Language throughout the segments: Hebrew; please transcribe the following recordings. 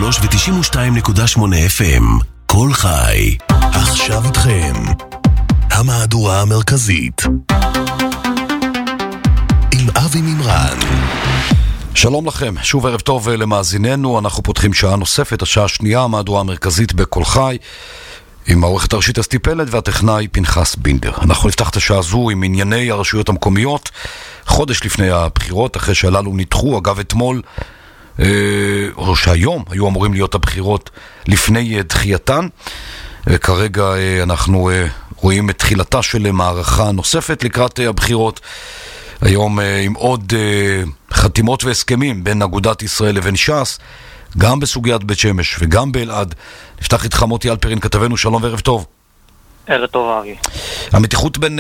ו-92.8 FM. כל חי. עכשיו איתכם. המהדורה המרכזית. עם אבי מימרן. שלום לכם, שוב ערב טוב למאזיננו. אנחנו פותחים שעה נוספת, השעה השנייה, המהדורה המרכזית בכל חי, עם העורכת הראשית אסתי פלד והטכנאי פנחס בינדר. אנחנו נפתח את השעה הזו עם ענייני הרשויות המקומיות, חודש לפני הבחירות, אחרי שהללו נדחו. אגב, אתמול, או שהיום היו אמורים להיות הבחירות לפני דחייתן. כרגע אנחנו רואים את תחילתה של מערכה נוספת לקראת הבחירות. היום עם עוד חתימות והסכמים בין אגודת ישראל לבין ש"ס, גם בסוגיית בית שמש וגם באלעד. נפתח איתך מוטי אלפרין, כתבנו, שלום וערב טוב. ערב טוב, אבי. המתיחות בין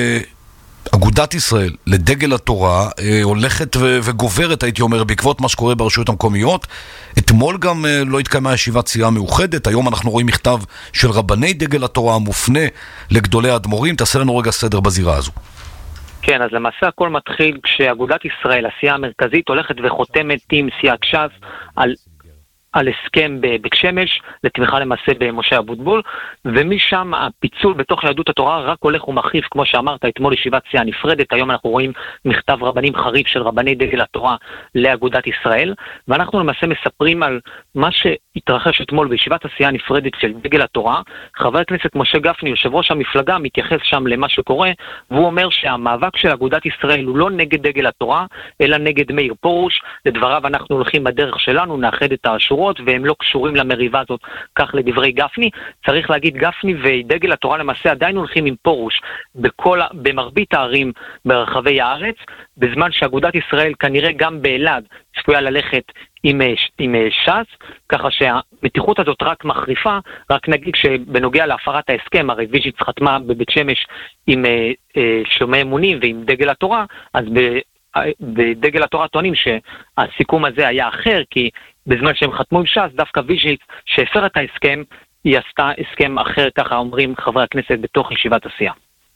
אגודת ישראל לדגל התורה הולכת וגוברת, הייתי אומר, בעקבות מה שקורה ברשויות המקומיות. אתמול גם לא התקיימה ישיבת סיעה מאוחדת. היום אנחנו רואים מכתב של רבני דגל התורה המופנה לגדולי האדמו"רים. תעשה לנו רגע סדר בזירה הזו. כן, אז למעשה הכל מתחיל כשאגודת ישראל, הסיעה המרכזית, הולכת וחותמת עם סיעת ש"ס על הסכם בבית שמש לתמיכה למעשה במשה אבוטבול, ומשם הפיצול בתוך יהדות התורה רק הולך ומחריף, כמו שאמרת, אתמול ישיבת סיעה נפרדת, היום אנחנו רואים מכתב רבנים חריף של רבני דגל התורה לאגודת ישראל, ואנחנו למעשה מספרים על מה שהתרחש אתמול בישיבת הסיעה הנפרדת של דגל התורה. חבר הכנסת משה גפני, יושב ראש המפלגה, מתייחס שם למה שקורה, והוא אומר שהמאבק של אגודת ישראל הוא לא נגד דגל התורה, אלא נגד מאיר פרוש. לדבריו, אנחנו הולכים בדרך שלנו, נאחד את השורות, והם לא קשורים למריבה הזאת, כך לדברי גפני. צריך להגיד, גפני ודגל התורה למעשה עדיין הולכים עם פרוש במרבית הערים ברחבי הארץ, בזמן שאגודת ישראל כנראה גם באלעד צפויה ללכת עם ש"ס, ככה שהמתיחות הזאת רק מחריפה. רק נגיד שבנוגע להפרת ההסכם, הרי ויז'יץ חתמה בבית שמש עם שומעי אמונים ועם דגל התורה, אז בדגל התורה טוענים שהסיכום הזה היה אחר, כי בזמן שהם חתמו עם ש"ס, דווקא ויז'יץ שהפר את ההסכם, היא עשתה הסכם אחר, ככה אומרים חברי הכנסת בתוך ישיבת הסיעה.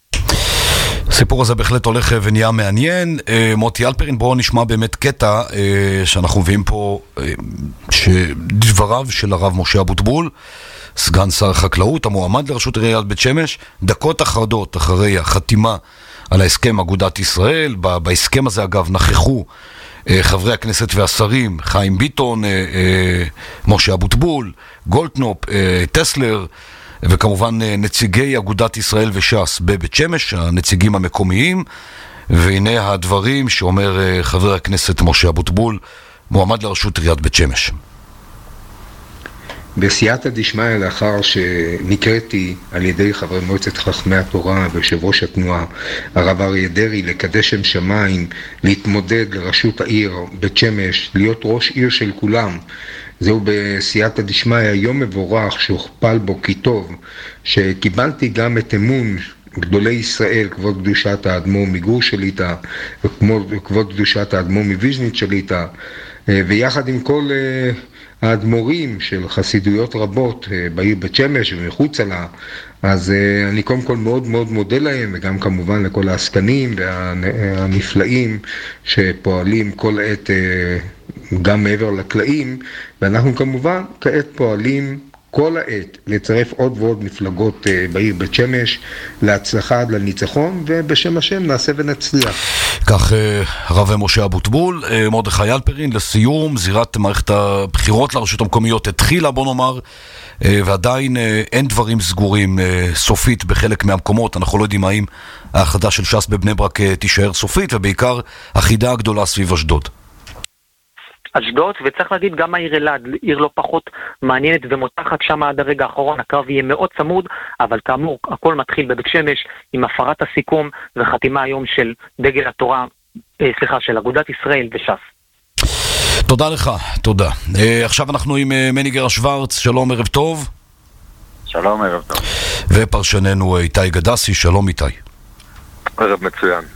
הסיפור הזה בהחלט הולך ונהיה מעניין. מוטי אלפרין, בואו נשמע באמת קטע שאנחנו מביאים פה, שדבריו של הרב משה אבוטבול, סגן שר החקלאות, המועמד לראשות עיריית בית שמש, דקות אחדות אחרי החתימה על ההסכם אגודת ישראל. בהסכם הזה אגב נכחו חברי הכנסת והשרים חיים ביטון, משה אבוטבול, גולדקנופ, טסלר, וכמובן נציגי אגודת ישראל וש"ס בבית שמש, הנציגים המקומיים. והנה הדברים שאומר חבר הכנסת משה אבוטבול, מועמד לראשות עיריית בית שמש. בסייעתא דשמיא, לאחר שנקראתי על ידי חברי מועצת חכמי התורה ויושב ראש התנועה הרב אריה דרעי לקדש שם שמיים, להתמודד לראשות העיר בית שמש, להיות ראש עיר של כולם, זהו בסייעתא דשמיא יום מבורך שהוכפל בו כי טוב, שקיבלתי גם את אמון גדולי ישראל, כבוד קדושת האדמו"ר מגור שליט"א וכבוד קדושת האדמו"ר מוויז'ניץ שליט"א, ויחד עם כל האדמו"רים של חסידויות רבות בעיר בית שמש ומחוצה לה. אז אני קודם כל מאוד מאוד מודה להם, וגם כמובן לכל העסקנים והנפלאים שפועלים כל עת גם מעבר לקלעים, ואנחנו כמובן כעת פועלים כל העת לצרף עוד ועוד מפלגות בעיר בית שמש להצלחה עד לניצחון, ובשם השם נעשה ונצליח. כך הרב משה אבוטבול. מרדכי אלפרין, לסיום, זירת מערכת הבחירות לרשות המקומיות התחילה, בוא נאמר, ועדיין אין דברים סגורים סופית בחלק מהמקומות. אנחנו לא יודעים האם ההחלטה של ש"ס בבני ברק תישאר סופית, ובעיקר החידה הגדולה סביב אשדוד. אשדוד, וצריך להגיד גם העיר אלעד, עיר לא פחות מעניינת ומותחת שם עד הרגע האחרון. הקרב יהיה מאוד צמוד, אבל כאמור הכל מתחיל בבית שמש עם הפרת הסיכום וחתימה היום של דגל התורה, של אגודת ישראל וש"ס. תודה לך, תודה. עכשיו אנחנו עם מני גרא שוורץ, שלום, ערב טוב. שלום, ערב טוב. ופרשננו איתי גדסי, שלום איתי. ערב מצוין.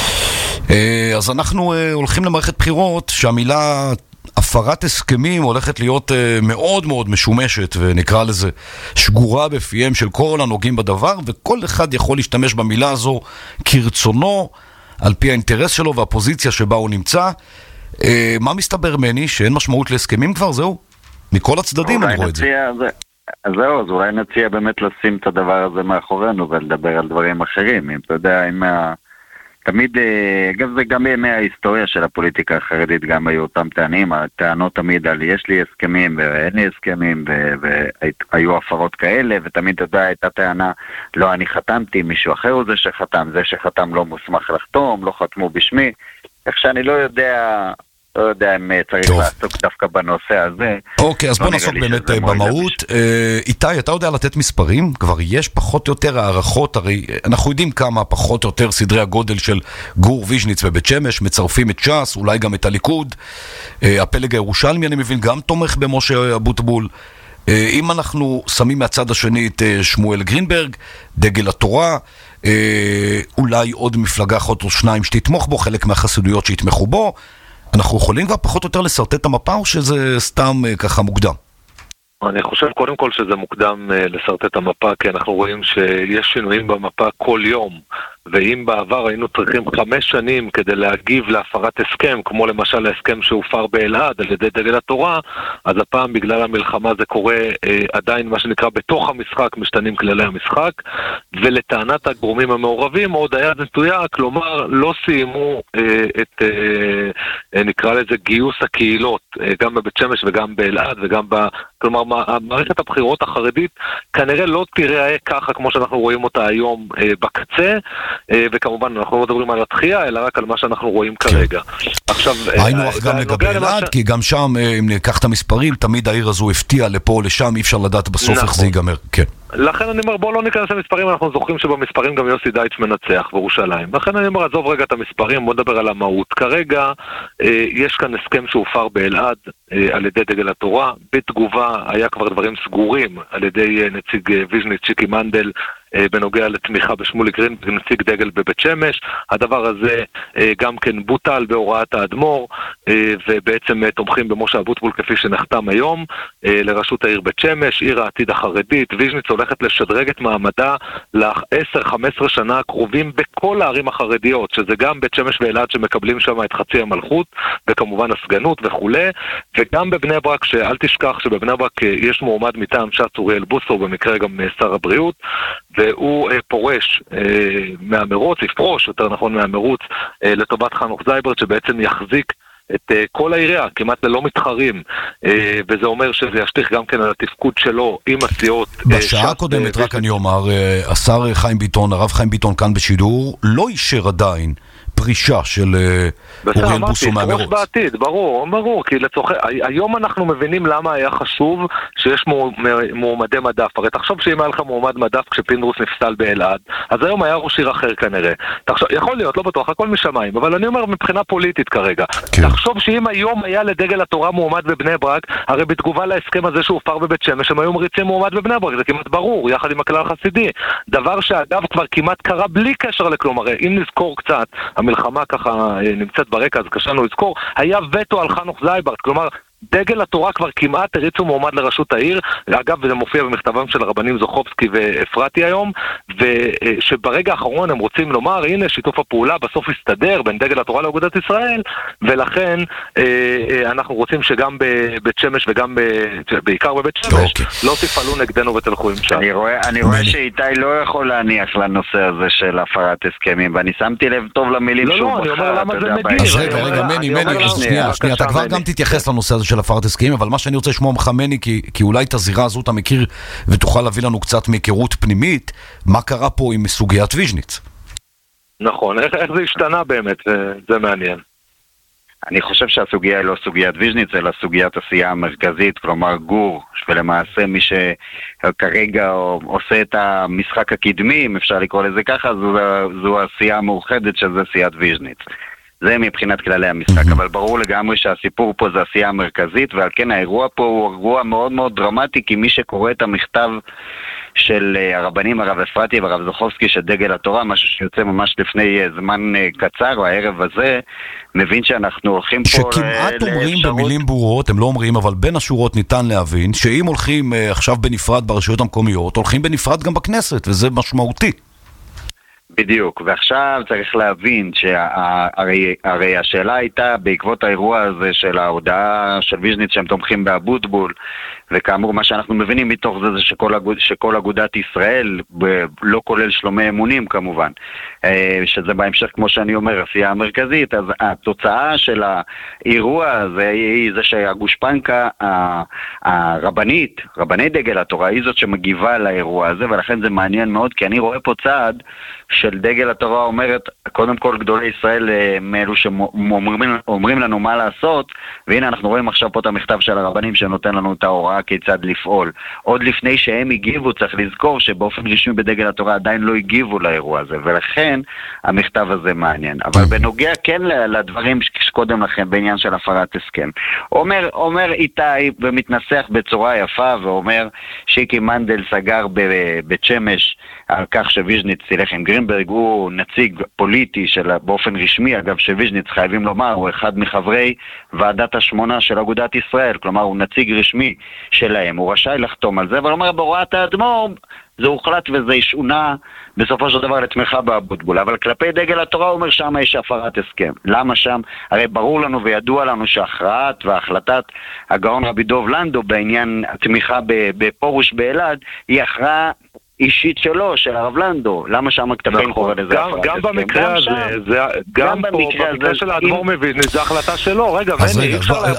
אז אנחנו הולכים למערכת בחירות שהמילה הפרת הסכמים הולכת להיות מאוד מאוד משומשת, ונקרא לזה שגורה בפיהם של כל הנוגעים בדבר, וכל אחד יכול להשתמש במילה הזו כרצונו, על פי האינטרס שלו והפוזיציה שבה הוא נמצא. מה מסתבר מני? שאין משמעות להסכמים כבר? זהו? מכל הצדדים אני רואה את זה. אז זהו, אז אולי נציע באמת לשים את הדבר הזה מאחורינו ולדבר על דברים אחרים. אם אתה יודע, תמיד, אגב זה גם בימי ההיסטוריה של הפוליטיקה החרדית, גם היו אותם הטענות תמיד על יש לי הסכמים ואין לי הסכמים, והיו הפרות כאלה, ותמיד אתה יודע, הייתה טענה, לא אני חתמתי, מישהו אחר הוא זה שחתם לא מוסמך לחתום, לא חתמו בשמי, איך שאני לא יודע אם צריך לעסוק דווקא בנושא הזה. אוקיי, אז בוא נעסוק באמת במהות. איתי, אתה יודע לתת מספרים? כבר יש פחות או יותר הערכות, הרי אנחנו יודעים כמה פחות או יותר סדרי הגודל של גור ויז'ניץ ובית שמש, מצרפים את ש"ס, אולי גם את הליכוד, הפלג הירושלמי אני מבין גם תומך במשה אבוטבול. אם אנחנו שמים מהצד השני את שמואל גרינברג, דגל התורה, אולי עוד מפלגה אחת או שניים שתתמוך בו, חלק מהחסידויות שיתמכו בו, אנחנו יכולים כבר פחות או יותר לסרטט את המפה, או שזה סתם ככה מוקדם? אני חושב קודם כל שזה מוקדם לסרטט את המפה, כי אנחנו רואים שיש שינויים במפה כל יום, ואם בעבר היינו צריכים 5 שנים כדי להגיב להפרת הסכם, כמו למשל ההסכם שהופר באלעד על ידי דגל התורה, אז הפעם בגלל המלחמה זה קורה עדיין מה שנקרא בתוך המשחק, משתנים כללי המשחק, ולטענת הגורמים המעורבים עוד היה נטויה, כלומר לא סיימו את נקרא לזה גיוס הקהילות, גם בבית שמש וגם באלעד וגם כלומר מערכת הבחירות החרדית כנראה לא תראה ככה כמו שאנחנו רואים אותה היום בקצה, וכמובן אנחנו לא מדברים על התחייה אלא רק על מה שאנחנו רואים כרגע. עכשיו היינו אך גם לגבי אלעד, כי גם שם אם ניקח את המספרים תמיד העיר הזו הפתיעה לפה או לשם, אי אפשר לדעת בסוף איך זה ייגמר. כן. לכן אני אומר, בוא לא ניכנס למספרים, אנחנו זוכרים שבמספרים גם יוסי דייטש מנצח בירושלים. לכן אני אומר, עזוב רגע את המספרים, בוא נדבר על המהות. כרגע יש כאן הסכם שהופר באלעד על ידי דגל התורה, בתגובה היה כבר דברים סגורים על ידי נציג ויז'ניץ שיקי מנדל, בנוגע לתמיכה בשמולי גרינברג, נציג דגל בבית שמש. הדבר הזה גם כן בוטל בהוראת האדמו"ר, ובעצם תומכים במשה אבוטבול כפי שנחתם היום לראשות העיר בית שמש, עיר העתיד החרדית. ויז'ניץ הולכת לשדרג את מעמדה ל-10-15 שנה הקרובים בכל הערים החרדיות, שזה גם בית שמש ואלעד שמקבלים שם את חצי המלכות, וכמובן הסגנות וכו', וגם בבני ברק, שאל תשכח שבבני ברק יש מועמד מטעם ש"ס אוריאל בוסו, במקרה גם שר הבריאות, והוא פורש מהמרוץ, יפרוש יותר נכון מהמרוץ, לטובת חנוך זייברט, שבעצם יחזיק את כל העירייה, כמעט ללא מתחרים, וזה אומר שזה ישליך גם כן על התפקוד שלו עם הסיעות. בשעה הקודמת, רק אני אומר, השר חיים ביטון, הרב חיים ביטון כאן בשידור, לא אישר עדיין פרישה של אוריאל בוסו מהמרוץ. בעתיד, ברור, כי היום אנחנו מבינים למה היה חשוב שיש מועמדי מדף. הרי תחשוב שאם היה לך מועמד מדף כשפינדרוס נפסל באלעד, אז היום היה ראש עיר אחר כנראה. יכול להיות, לא בטוח, הכל משמיים, אבל אני אומר מבחינה פוליטית כרגע. תחשוב שאם היום היה לדגל התורה מועמד בבני ברק, הרי בתגובה להסכם הזה שהופר בבית שמש, הם היו מריצים מועמד בבני ברק, זה כמעט ברור, יחד עם הכלל החסידי. דבר שאגב כבר כמעט קרה בלי קשר לכלום. הרי אם נזכור קצת, המלחמה ככה נמצאת ברקע, אז קשה לנו לזכור, היה וטו על חנוך זייברט, כלומר, דגל התורה כבר כמעט הריצו מועמד לראשות העיר, אגב, וזה מופיע במכתבם של הרבנים זוכובסקי ואפרתי היום, ושברגע האחרון הם רוצים לומר, הנה שיתוף הפעולה בסוף יסתדר בין דגל התורה לאגודת ישראל, ולכן אנחנו רוצים שגם בבית שמש וגם בעיקר בבית שמש, לא תפעלו נגדנו ותלכו עם שם. אני רואה שאיתי לא יכול להניח לנושא הזה של הפרת הסכמים, ואני שמתי לב טוב למילים שהוא בחר. לא, אני אומר למה זה מגיר. אז רגע, מני, שנייה, אתה כבר גם תתייחס לנושא הזה של הפרת הסכמים, אבל מה שאני רוצה לשמוע ממך מני, כי אולי את הזירה הזו אתה מכיר ותוכל להביא לנו קצת מהיכרות פנימית, מה קרה פה עם סוגיית ויז'ניץ? נכון, איך זה השתנה באמת, זה מעניין. אני חושב שהסוגיה היא לא סוגיית ויז'ניץ, אלא סוגיית עשייה המרכזית, כלומר גור, ולמעשה מי שכרגע עושה את המשחק הקדמי, אם אפשר לקרוא לזה ככה, זו העשייה המאוחדת שזה עשיית ויז'ניץ. זה מבחינת כללי המשחק, אבל ברור לגמרי שהסיפור פה זה עשייה המרכזית, ועל כן האירוע פה הוא אירוע מאוד מאוד דרמטי, כי מי שקורא את המכתב של הרבנים, הרב אפרתי והרב זוכובסקי של דגל התורה, משהו שיוצא ממש לפני זמן קצר, או הערב הזה, מבין שאנחנו הולכים פה שכמעט אומרים במילים ברורות, הם לא אומרים, אבל בין השורות ניתן להבין, שאם הולכים עכשיו בנפרד ברשויות המקומיות, הולכים בנפרד גם בכנסת, וזה משמעותי. בדיוק, ועכשיו צריך להבין שהרי השאלה הייתה בעקבות האירוע הזה של ההודעה של ויז'ניץ שהם תומכים באבוטבול, וכאמור מה שאנחנו מבינים מתוך זה שכל אגודת ישראל, לא כולל שלומי אמונים כמובן, שזה בהמשך כמו שאני אומר, עשייה המרכזית, אז התוצאה של האירוע הזה היא זה שהגושפנקה הרבנית, רבני דגל התורה, היא זאת שמגיבה לאירוע הזה, ולכן זה מעניין מאוד, כי אני רואה פה צעד של דגל התורה אומרת, קודם כל גדולי ישראל מאלו שאומרים לנו מה לעשות, והנה אנחנו רואים עכשיו פה את המכתב של הרבנים שנותן לנו את ההוראה כיצד לפעול. עוד לפני שהם הגיבו, צריך לזכור שבאופן רשמי בדגל התורה עדיין לא הגיבו לאירוע הזה, ולכן המכתב הזה מעניין. אבל בנוגע כן לדברים שקודם לכן בעניין של הפרת הסכם. אומר איתי ומתנסח בצורה יפה, ואומר שיקי מנדל סגר בבית שמש על כך שוויז'ניץ ילך עם גרינברג, הוא נציג פוליטי באופן רשמי, אגב שוויז'ניץ חייבים לומר, הוא אחד מחברי ועדת השמונה של אגודת ישראל, כלומר הוא נציג רשמי שלהם, הוא רשאי לחתום על זה, אבל אומר בהוראת האדמו"ר, זה הוחלט וזה ישונה בסופו של דבר לתמיכה באבוטבול, אבל כלפי דגל התורה הוא אומר שם יש הפרת הסכם. למה שם? הרי ברור לנו וידוע לנו שההכרעת וההחלטת הגאון רבי דוב לנדו בעניין התמיכה בפורוש באלעד היא הכרעה אישית שלו, של הרב לנדו. למה שם כתבים קורא לזה הפרת הסכם? גם במקרה הזה, גם פה, במקרה של האדמו"ר מוויז'ניץ, זה החלטה שלו. רגע, מני,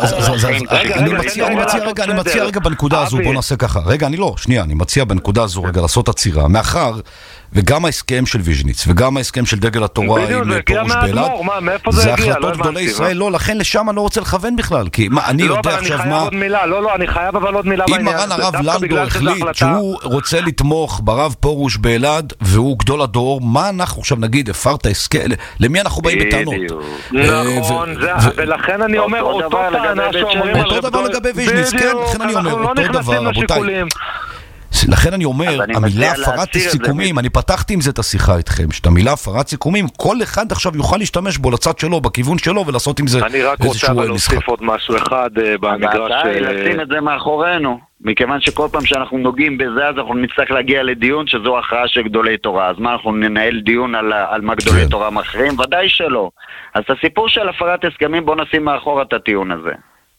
אני מציע רגע בנקודה הזו, בוא נעשה ככה. רגע, אני מציע בנקודה הזו רגע לעשות עצירה. מאחר וגם ההסכם של ויז'ניץ וגם ההסכם של דגל התורה עם פורוש באלעד, זה החלטות גדולי ישראל. לא, לכן לשם אני לא רוצה לכוון בכלל, כי אני יודע עכשיו מה... אני חייב אבל עוד מילה. אם מרן הרב לנדו החליט שהוא רוצה לתמוך ברב פורוש באלעד והוא גדול הדור, מה אנחנו עכשיו נגיד, הפרת הסכם, למי אנחנו באים בטענות? נכון, ולכן אני אומר אותו טענה שאומרים אותו דבר לגבי ויז'ניץ, כן, לכן אני אומר אותו דבר, רבותיי. לכן אני אומר, המילה הפרת סיכומים, אני פתחתי עם זה את השיחה איתכם, שאת המילה הפרת סיכומים, כל אחד עכשיו יוכל להשתמש בו לצד שלו, בכיוון שלו, ולעשות עם זה איזשהו משחק. אני רק רוצה להוסיף עוד משהו אחד במגרש... לשים את זה מאחורינו, מכיוון שכל פעם שאנחנו נוגעים בזה, אז אנחנו נצטרך להגיע לדיון שזו הכרעה של גדולי תורה. אז מה, אנחנו ננהל דיון על מה גדולי תורה מאחרים? ודאי שלא. אז הסיפור של הפרת הסכמים, בוא נשים מאחור את הטיעון הזה.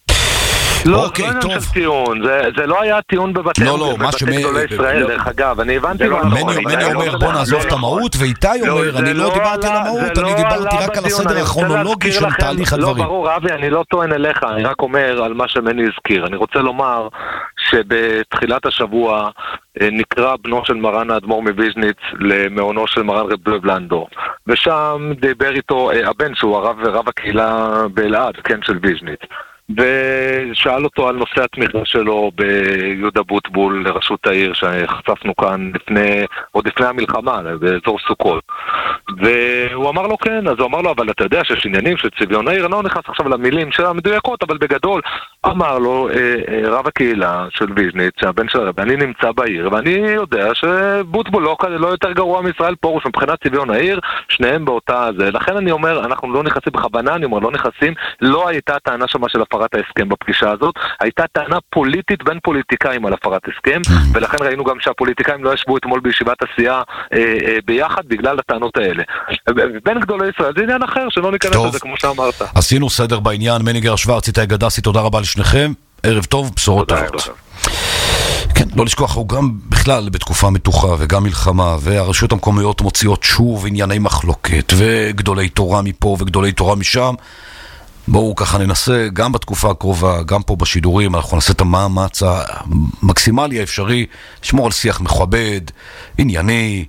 לא, זה לא עניין של טיעון, זה לא היה טיעון בבתי גדולי ישראל, דרך אגב, אני הבנתי לא נכון. מני אומר בוא נעזוב את המהות, ואיתי אומר אני לא דיברתי על המהות, אני דיברתי רק על הסדר הכרונולוגי של תהליך הדברים. לא, ברור אבי, אני לא טוען אליך, אני רק אומר על מה שמני הזכיר. אני רוצה לומר שבתחילת השבוע נקרא בנו של מרן האדמו"ר מוויז'ניץ למעונו של מרן רב דוב לנדו, ושם דיבר איתו הבן שהוא רב הקהילה באלעד, כן, של ויז'ניץ, ושאל אותו על נושא התמיכה שלו ביהודה בוטבול לראשות העיר שחשפנו כאן עוד לפני המלחמה באזור סוכות, והוא אמר לו כן. אז הוא אמר לו אבל אתה יודע שיש עניינים של צביון העיר, אני לא נכנס עכשיו למילים של המדויקות, אבל בגדול אמר לו רב הקהילה של ויז'ניץ שהבן של הרב, אני נמצא בעיר ואני יודע שבוטבול לא יותר גרוע מישראל פורוש מבחינת צביון העיר, שניהם באותה זה. לכן אני אומר אנחנו לא נכנסים בכוונה, אני אומר לא נכנסים, לא הייתה טענה שמה של הפרת ההסכם בפגישה הזאת, הייתה טענה פוליטית בין פוליטיקאים על הפרת הסכם, ולכן ראינו גם שהפוליטיקאים לא ישבו אתמול בישיבת הסיעה ביחד בגלל הטענות האלה. בין גדולי ישראל זה עניין אחר, שלא ניכנס לזה כמו שאמרת. עשינו סדר בעניין. מניגר שוורץ, איתי גדסי, תודה רבה לשניכם, ערב טוב, בשורות טובות. כן, לא לשכוח, הוא גם בכלל בתקופה מתוחה וגם מלחמה, והרשויות המקומיות מוציאות שוב ענייני מחלוקת, וגדולי תורה מפה וגדולי תורה משם. בואו ככה ננסה, גם בתקופה הקרובה, גם פה בשידורים, אנחנו נעשה את המאמץ המקסימלי האפשרי, לשמור על שיח מכבד, ענייני,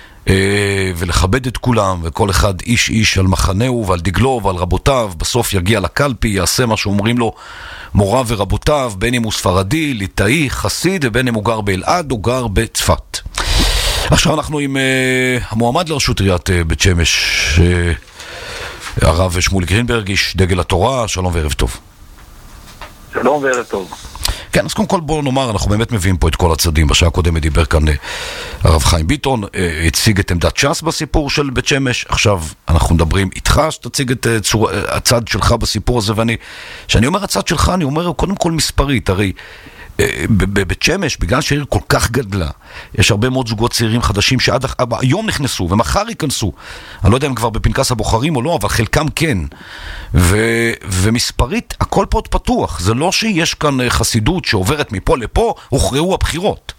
ולכבד את כולם, וכל אחד איש על מחנהו ועל דגלו ועל רבותיו, בסוף יגיע לקלפי, יעשה מה שאומרים לו מוריו ורבותיו, בין אם הוא ספרדי, ליטאי, חסיד, ובין אם הוא גר באלעד או גר בצפת. עכשיו אנחנו עם המועמד לראשות עיריית בית שמש, הרב שמואל גרינברג, איש דגל התורה. שלום וערב טוב. שלום וערב טוב. כן, אז קודם כל בואו נאמר, אנחנו באמת מביאים פה את כל הצדדים. בשעה הקודמת דיבר כאן הרב חיים ביטון, הציג את עמדת ש"ס בסיפור של בית שמש. עכשיו אנחנו מדברים איתך שתציג את הצד שלך בסיפור הזה, שאני אומר הצד שלך, אני אומר קודם כל מספרית, הרי בבית שמש, בגלל שהעיר כל כך גדלה, יש הרבה מאוד זוגות צעירים חדשים שעד היום נכנסו ומחר ייכנסו. אני לא יודע אם כבר בפנקס הבוחרים או לא, אבל חלקם כן. ומספרית, הכל פה עוד פתוח. זה לא שיש כאן חסידות שעוברת מפה לפה, הוכרעו הבחירות.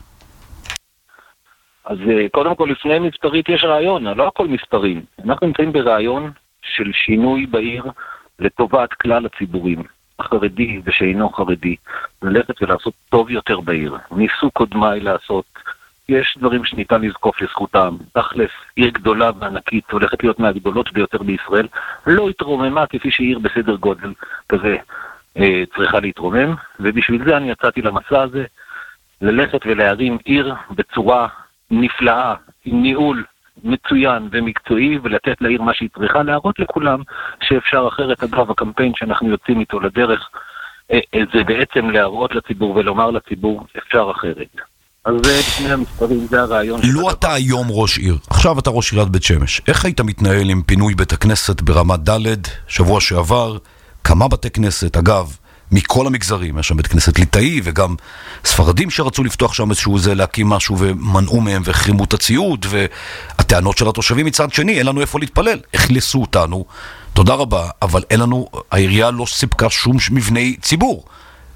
אז קודם כל, לפני מספרית יש רעיון, לא הכל מספרים. אנחנו נמצאים ברעיון של שינוי בעיר לטובת כלל הציבורים. החרדי ושאינו חרדי, ללכת ולעשות טוב יותר בעיר. ניסו קודמיי לעשות, יש דברים שניתן לזקוף לזכותם. תכלס, עיר גדולה וענקית, הולכת להיות מהגדולות ביותר בישראל, לא התרוממה כפי שעיר בסדר גודל כזה צריכה להתרומם, ובשביל זה אני יצאתי למסע הזה, ללכת ולהרים עיר בצורה נפלאה, עם ניהול מצוין ומקצועי, ולתת לעיר מה שהיא צריכה, להראות לכולם שאפשר אחרת. אגב, הקמפיין שאנחנו יוצאים איתו לדרך, זה בעצם להראות לציבור ולומר לציבור אפשר אחרת. אז זה לפני המספרים, זה הרעיון. לא אתה היום ראש עיר, עכשיו אתה ראש עיריית בית שמש. איך היית מתנהל עם פינוי בית הכנסת ברמת ד' שבוע שעבר? כמה בתי כנסת, אגב, מכל המגזרים, יש שם בית כנסת ליטאי וגם ספרדים שרצו לפתוח שם איזשהו זה, להקים משהו ומנעו מהם והחרימו את הציוד, והטענות של התושבים מצד שני, אין לנו איפה להתפלל, החלסו אותנו, תודה רבה, אבל אין לנו, העירייה לא סיפקה שום מבני ציבור.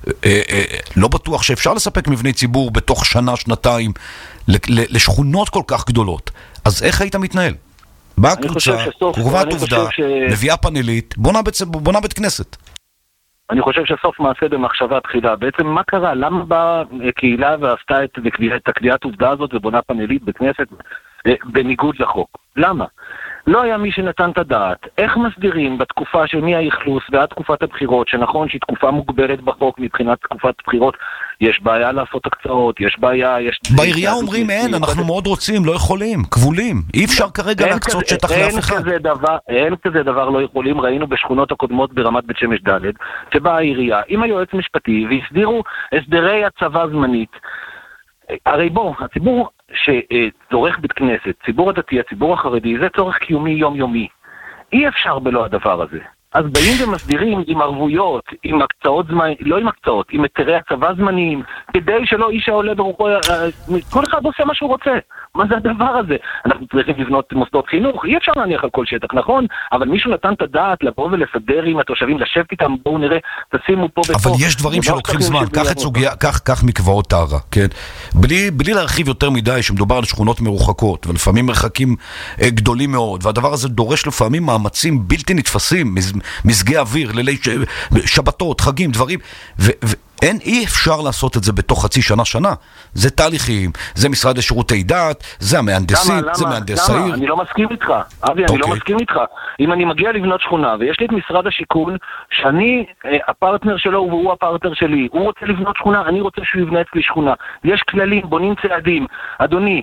לא בטוח שאפשר לספק מבני ציבור בתוך שנה, שנתיים, לשכונות כל כך גדולות. אז איך היית מתנהל? באה קבוצה, קובעת עובדה, מביאה פאנלית, בונה בית כנסת. אני חושב שסוף מעשה במחשבה תחילה. בעצם מה קרה? למה באה קהילה ועשתה את הקביעת עובדה הזאת ובונה פאנלית בכנסת בניגוד לחוק? למה? לא היה מי שנתן את הדעת. איך מסדירים בתקופה של מי האכלוס ועד תקופת הבחירות, שנכון שהיא תקופה מוגבלת בחוק מבחינת תקופת בחירות, יש בעיה לעשות הקצאות, יש בעיה, בעירייה אומרים אין, אנחנו מאוד רוצים, לא יכולים, כבולים, אי אפשר כרגע להקצות שטח לאף אחד. אין כזה דבר לא יכולים, ראינו בשכונות הקודמות ברמת בית שמש ד' שבה העירייה עם היועץ משפטי והסדירו הסדרי הצבא זמנית. הרי בוא, הציבור שצורך בית כנסת, ציבור הדתי, הציבור החרדי, זה צורך קיומי יומיומי. אי אפשר בלא הדבר הזה. אז באים ומסדירים עם ערבויות, עם הקצאות זמן, לא עם הקצאות, עם היתרי הצבא זמניים, כדי שלא איש העולה ברוחו, כל אחד עושה מה שהוא רוצה. מה זה הדבר הזה? אנחנו צריכים לבנות מוסדות חינוך, אי אפשר להניח על כל שטח, נכון? אבל מישהו נתן את הדעת לבוא ולסדר עם התושבים, לשבת איתם, בואו נראה, תשימו פה ופה. אבל יש דברים שלוקחים זמן, כך מקוואות טהרה, כן? בלי להרחיב יותר מדי, שמדובר על שכונות מרוחקות, ולפעמים מרחקים גדולים מאוד, והדבר הזה דורש לפעמים מאמצים בלתי נתפסים, מזגי אוויר, לילי שבתות, חגים, דברים, אי אפשר לעשות את זה בתוך חצי שנה. זה תהליכים, זה משרד לשירותי דת, זה המהנדסים, זה מהנדס העיר. אני לא מסכים איתך, אבי, אני לא מסכים איתך. אם אני מגיע לבנות שכונה, ויש לי את משרד השיכון, שאני הפרטנר שלו והוא הפרטנר שלי, הוא רוצה לבנות שכונה, אני רוצה שהוא יבנה אצלי שכונה. יש כללים, בונים צעדים. אדוני,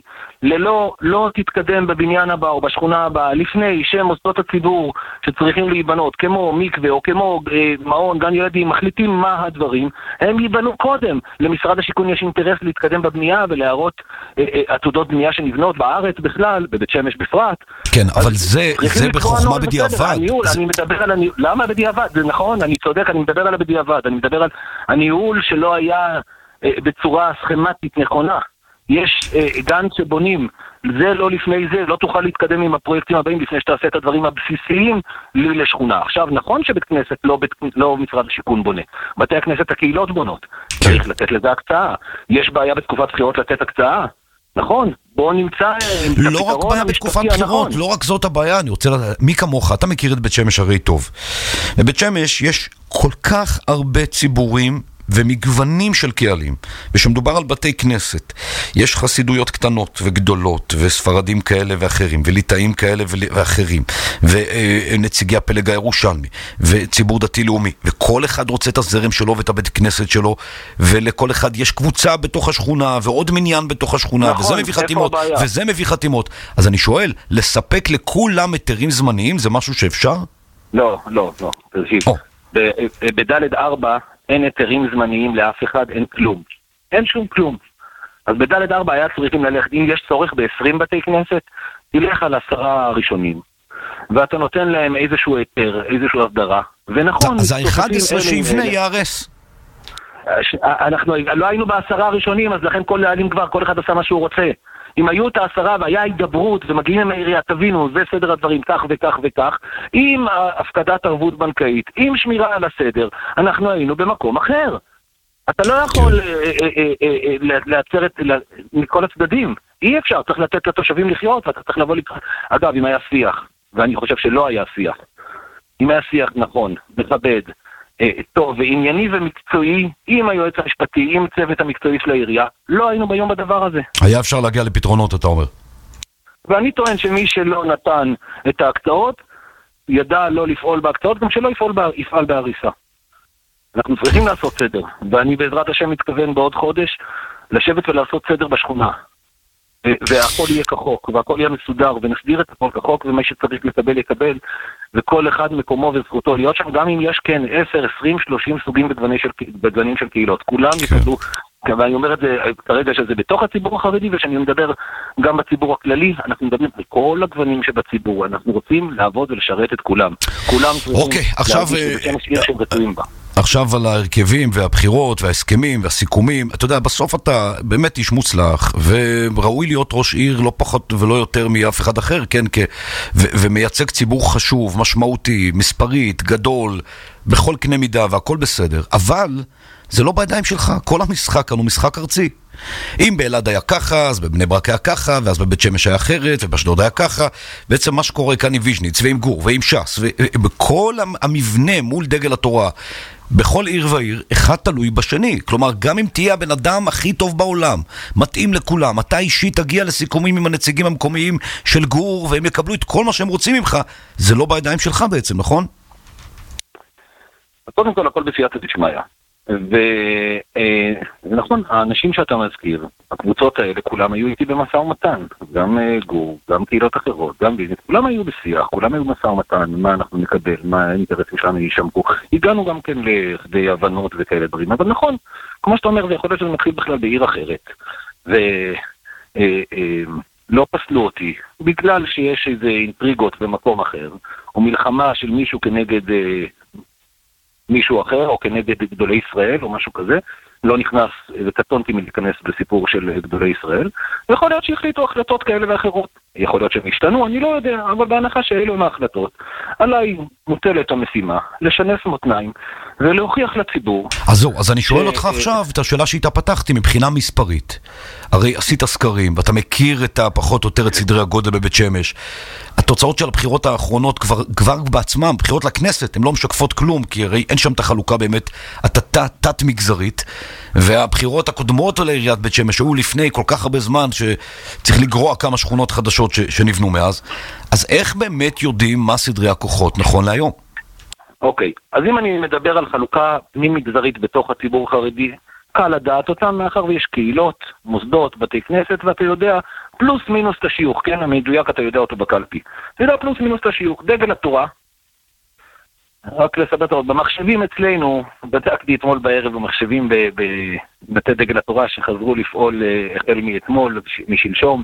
לא תתקדם בבניין הבא או בשכונה הבאה, לפני שמוסדות הציבור שצריכים להיבנות, כמו מקווה או כמו מעון, גן ילדים, מחליטים מה הדברים, הם ייבנו קודם. למשרד השיכון יש אינטרס להתקדם בבנייה ולהראות עתודות בנייה שנבנות בארץ בכלל, בבית שמש בפרט. כן, אבל זה בחוכמה בדיעבד. אני מדבר על הניהול, למה בדיעבד? זה נכון, אני צודק, אני מדבר על הבדיעבד, אני מדבר על הניהול שלא היה בצורה סכמטית נכונה. יש גן שבונים, זה לא לפני זה, לא תוכל להתקדם עם הפרויקטים הבאים לפני שתעשה את הדברים הבסיסיים לשכונה. עכשיו, נכון שבית כנסת לא משרד השיכון בונה, בתי הכנסת הקהילות בונות, צריך לתת לזה הקצאה. יש בעיה בתקופת בחירות לתת הקצאה, נכון? בואו נמצא לא רק בעיה בתקופת בחירות, לא רק זאת הבעיה. אני רוצה לדעת, מי כמוך, אתה מכיר את בית שמש הרי טוב. בבית שמש יש כל כך הרבה ציבורים ומגוונים של קהלים, ושמדובר על בתי כנסת, יש חסידויות קטנות וגדולות, וספרדים כאלה ואחרים, וליטאים כאלה ואחרים, ונציגי הפלג הירושלמי, וציבור דתי לאומי, וכל אחד רוצה את הזרם שלו ואת הבית כנסת שלו, ולכל אחד יש קבוצה בתוך השכונה, ועוד מניין בתוך השכונה, נכון, וזה מביא חתימות, וזה מביא חתימות. אז אני שואל, לספק לכולם היתרים זמניים, זה משהו שאפשר? לא, תרשיב. בדלת 4 אין היתרים זמניים לאף אחד, אין כלום. אין שום כלום. אז בדלת 4 היה צריכים ללכת, אם יש צורך ב-20 בתי כנסת, תלך על 10 הראשונים. ואתה נותן להם איזשהו היתר, איזשהו הסדרה. ונכון, אז ה-11 שיבנה יערס. אנחנו לא היינו ב10 הראשונים, אז לכן כל להעלים כבר, כל אחד עשה מה שהוא רוצה. אם היו את ה10 והיה הידברות ומגיעים עם העירייה, תבינו, זה סדר הדברים, כך וכך וכך, עם הפקדת ערבות בנקאית, עם שמירה על הסדר, אנחנו היינו במקום אחר. אתה לא יכול לעצר מכל הצדדים. אי אפשר, צריך לתת לתושבים לחיות, ואתה צריך לבוא לקראת. אגב, אם היה שיח, ואני חושב שלא היה שיח, אם היה שיח נכון, מכבד, טוב וענייני ומקצועי, עם היועץ המשפטי, עם צוות המקצועי של העירייה, לא היינו ביום בדבר הזה. היה אפשר להגיע לפתרונות, אתה אומר. ואני טוען שמי שלא נתן את ההקצאות, ידע לא לפעול בהקצאות, גם שלא יפעל בהריסה. אנחנו צריכים לעשות סדר, ואני בעזרת השם מתכוון בעוד חודש לשבת ולעשות סדר בשכונה. והכל יהיה כחוק, והכל יהיה מסודר, ונסדיר את הכל כחוק, ומי שצריך לקבל יקבל, וכל אחד מקומו וזכותו להיות שם, גם אם יש כן 10, 20, 30 סוגים בגוונים של קהילות. כולם יקבלו, ואני אומר את זה כרגע שזה בתוך הציבור החרדי, ושאני מדבר גם בציבור הכללי, אנחנו מדברים על כל הגוונים שבציבור, אנחנו רוצים לעבוד ולשרת את כולם. כולם צריכים להגיד שהם רצויים בה. עכשיו על ההרכבים והבחירות וההסכמים והסיכומים, אתה יודע, בסוף אתה באמת איש מוצלח, וראוי להיות ראש עיר לא פחות ולא יותר מאף אחד אחר, כן, ומייצג ציבור חשוב, משמעותי, מספרית, גדול, בכל קנה מידה, והכל בסדר. אבל זה לא בידיים שלך, כל המשחק כאן הוא משחק ארצי. אם באלעד היה ככה, אז בבני ברק היה ככה, ואז בבית שמש היה אחרת, ובאשדוד היה ככה. בעצם מה שקורה כאן עם ויז'ניץ, ועם גור, ועם ש"ס, ובכל המבנה מול דגל התורה, בכל עיר ועיר, אחד תלוי בשני. כלומר, גם אם תהיה הבן אדם הכי טוב בעולם, מתאים לכולם, אתה אישית תגיע לסיכומים עם הנציגים המקומיים של גור, והם יקבלו את כל מה שהם רוצים ממך, זה לא בידיים שלך בעצם, נכון? קודם כל, הכל בסייעתא דשמיא. ונכון, האנשים שאתה מזכיר, הקבוצות האלה, כולם היו איתי במשא ומתן, גם גור, גם קהילות אחרות, גם ביזנס, כולם היו בשיח, כולם היו במשא ומתן, מה אנחנו נקבל, מה האינטרסים שלנו יישמרו, הגענו גם כן לכדי הבנות וכאלה דברים, אבל נכון, כמו שאתה אומר, זה יכול להיות שזה מתחיל בכלל בעיר אחרת, ולא פסלו אותי, בגלל שיש איזה אינטריגות במקום אחר, או מלחמה של מישהו כנגד מישהו אחר, או כנגד גדולי ישראל, או משהו כזה, לא נכנס, וקטונתי מלהיכנס בסיפור של גדולי ישראל, ויכול להיות שהחליטו החלטות כאלה ואחרות. יכול להיות שהם השתנו, אני לא יודע, אבל בהנחה שאלו הם ההחלטות, עליי מוטלת המשימה, לשנס מותניים, ולהוכיח לציבור. אז זהו, אז אני שואל אותך עכשיו, את השאלה שאיתה פתחתי, מבחינה מספרית. הרי עשית סקרים, ואתה מכיר את הפחות או יותר את סדרי הגודל בבית שמש. התוצאות של הבחירות האחרונות כבר בעצמם, בחירות לכנסת, הן לא משקפות כלום, כי הרי אין שם את החלוקה באמת, תת מגזרית, והבחירות הקודמות על עיריית בית שמש היו לפני כל כך הרבה זמן, שצריך לגרוע כמה שכונות חדשות שנבנו מאז. אז איך באמת יודעים מה סדרי הכוחות נכון להיום? אוקיי, אז אם אני מדבר על חלוקה פנים-מגזרית בתוך הציבור החרדי, קל לדעת אותם, מאחר ויש קהילות, מוסדות, בתי כנסת, ואתה יודע פלוס מינוס את השיוך, כן? המדויק אתה יודע אותו בקלפי. אתה יודע פלוס מינוס את השיוך, דגל התורה, רק לסבת עוד, במחשבים אצלנו, בדקתי אתמול בערב במחשבים בבתי דגל התורה שחזרו לפעול החל מאתמול, משלשום,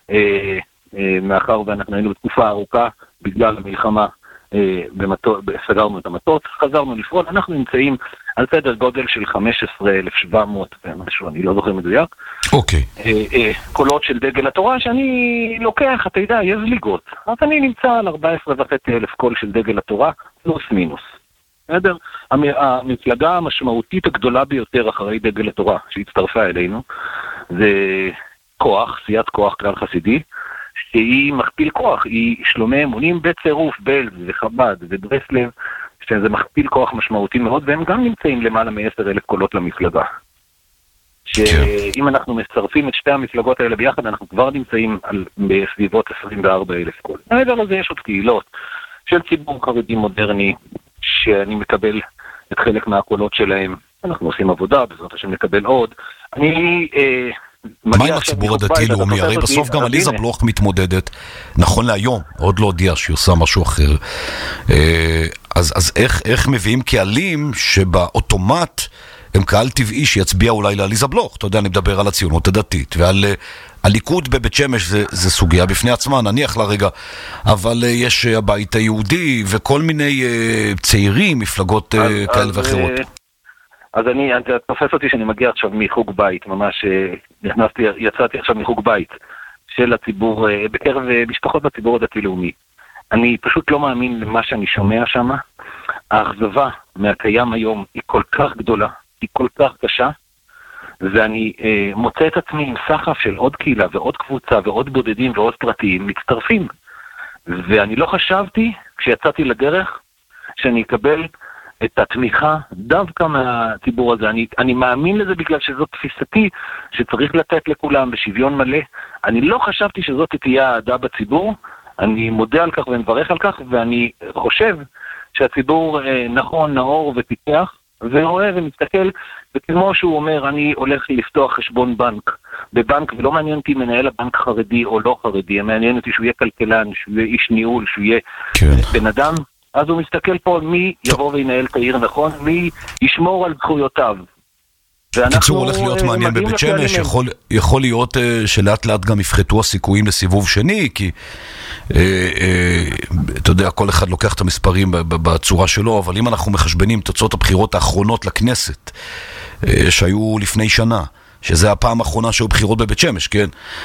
מאחר ואנחנו היינו בתקופה ארוכה, בגלל המלחמה, סגרנו את המטות, חזרנו לפעול, אנחנו נמצאים על סדר גודל של 15,700 ומשהו, אני לא זוכר מדויק. אוקיי. קולות של דגל התורה שאני לוקח, אתה יודע, יש זליגות. אז אני נמצא על 14,500 קול של דגל התורה, פלוס מינוס. בסדר? המפלגה המשמעותית הגדולה ביותר אחרי דגל התורה שהצטרפה אלינו, זה כוח, סיעת כוח כלל חסידי, שהיא מכפיל כוח, היא שלומי אמונים בצירוף בלז וחב"ד וברסלב, שזה מכפיל כוח משמעותי מאוד, והם גם נמצאים למעלה מ10,000 קולות למפלגה. שאם אנחנו מצרפים את שתי המפלגות האלה ביחד, אנחנו כבר נמצאים בסביבות 24,000 קול. מעבר לזה יש עוד קהילות של ציבור חרדי מודרני, שאני מקבל את חלק מהקולות שלהם. אנחנו עושים עבודה, בעזרת השם נקבל עוד. מה עם הציבור הדתי-לאומי? הרי בסוף גם עליזה בלוך מתמודדת, נכון להיום, עוד לא הודיעה שהיא עושה משהו אחר. אז איך מביאים קהלים שבאוטומט הם קהל טבעי שיצביע אולי לעליזה בלוך? אתה יודע, אני מדבר על הציונות הדתית, ועל הליכוד בבית שמש זה סוגיה בפני עצמה, נניח לרגע, אבל יש הבית היהודי וכל מיני צעירים, מפלגות כאלה ואחרות. אז אתה תופס אותי שאני מגיע עכשיו מחוג בית, ממש יצאתי עכשיו מחוג בית של הציבור, בקרב משפחות בציבור הדתי-לאומי. אני פשוט לא מאמין למה שאני שומע שם. האכזבה מהקיים היום היא כל כך גדולה, היא כל כך קשה, ואני מוצא את עצמי עם סחף של עוד קהילה ועוד קבוצה ועוד בודדים ועוד פרטיים מצטרפים. ואני לא חשבתי, כשיצאתי לדרך, שאני אקבל את התמיכה דווקא מהציבור הזה. אני מאמין לזה בגלל שזאת תפיסתי שצריך לתת לכולם בשוויון מלא. אני לא חשבתי שזאת תהיה העדה בציבור, אני מודה על כך ומברך על כך, ואני חושב שהציבור נכון, נאור ופיתח, ורואה ומסתכל, וכמו שהוא אומר, אני הולך לפתוח חשבון בבנק, ולא מעניין אותי מנהל הבנק חרדי או לא חרדי, מעניין אותי שהוא יהיה כלכלן, שהוא יהיה איש ניהול, שהוא יהיה בן אדם, אז הוא מסתכל פה מי יבוא וינהל את העיר נכון, מי ישמור על זכויותיו. קיצור הולך להיות מעניין בבית שמש, יכול להיות שלאט לאט גם יפחתו הסיכויים לסיבוב שני, כי אתה יודע, כל אחד לוקח את המספרים בצורה שלו, אבל אם אנחנו מחשבנים תוצאות הבחירות האחרונות לכנסת, שהיו לפני שנה, שזה הפעם האחרונה שהיו בחירות בבית שמש, כן?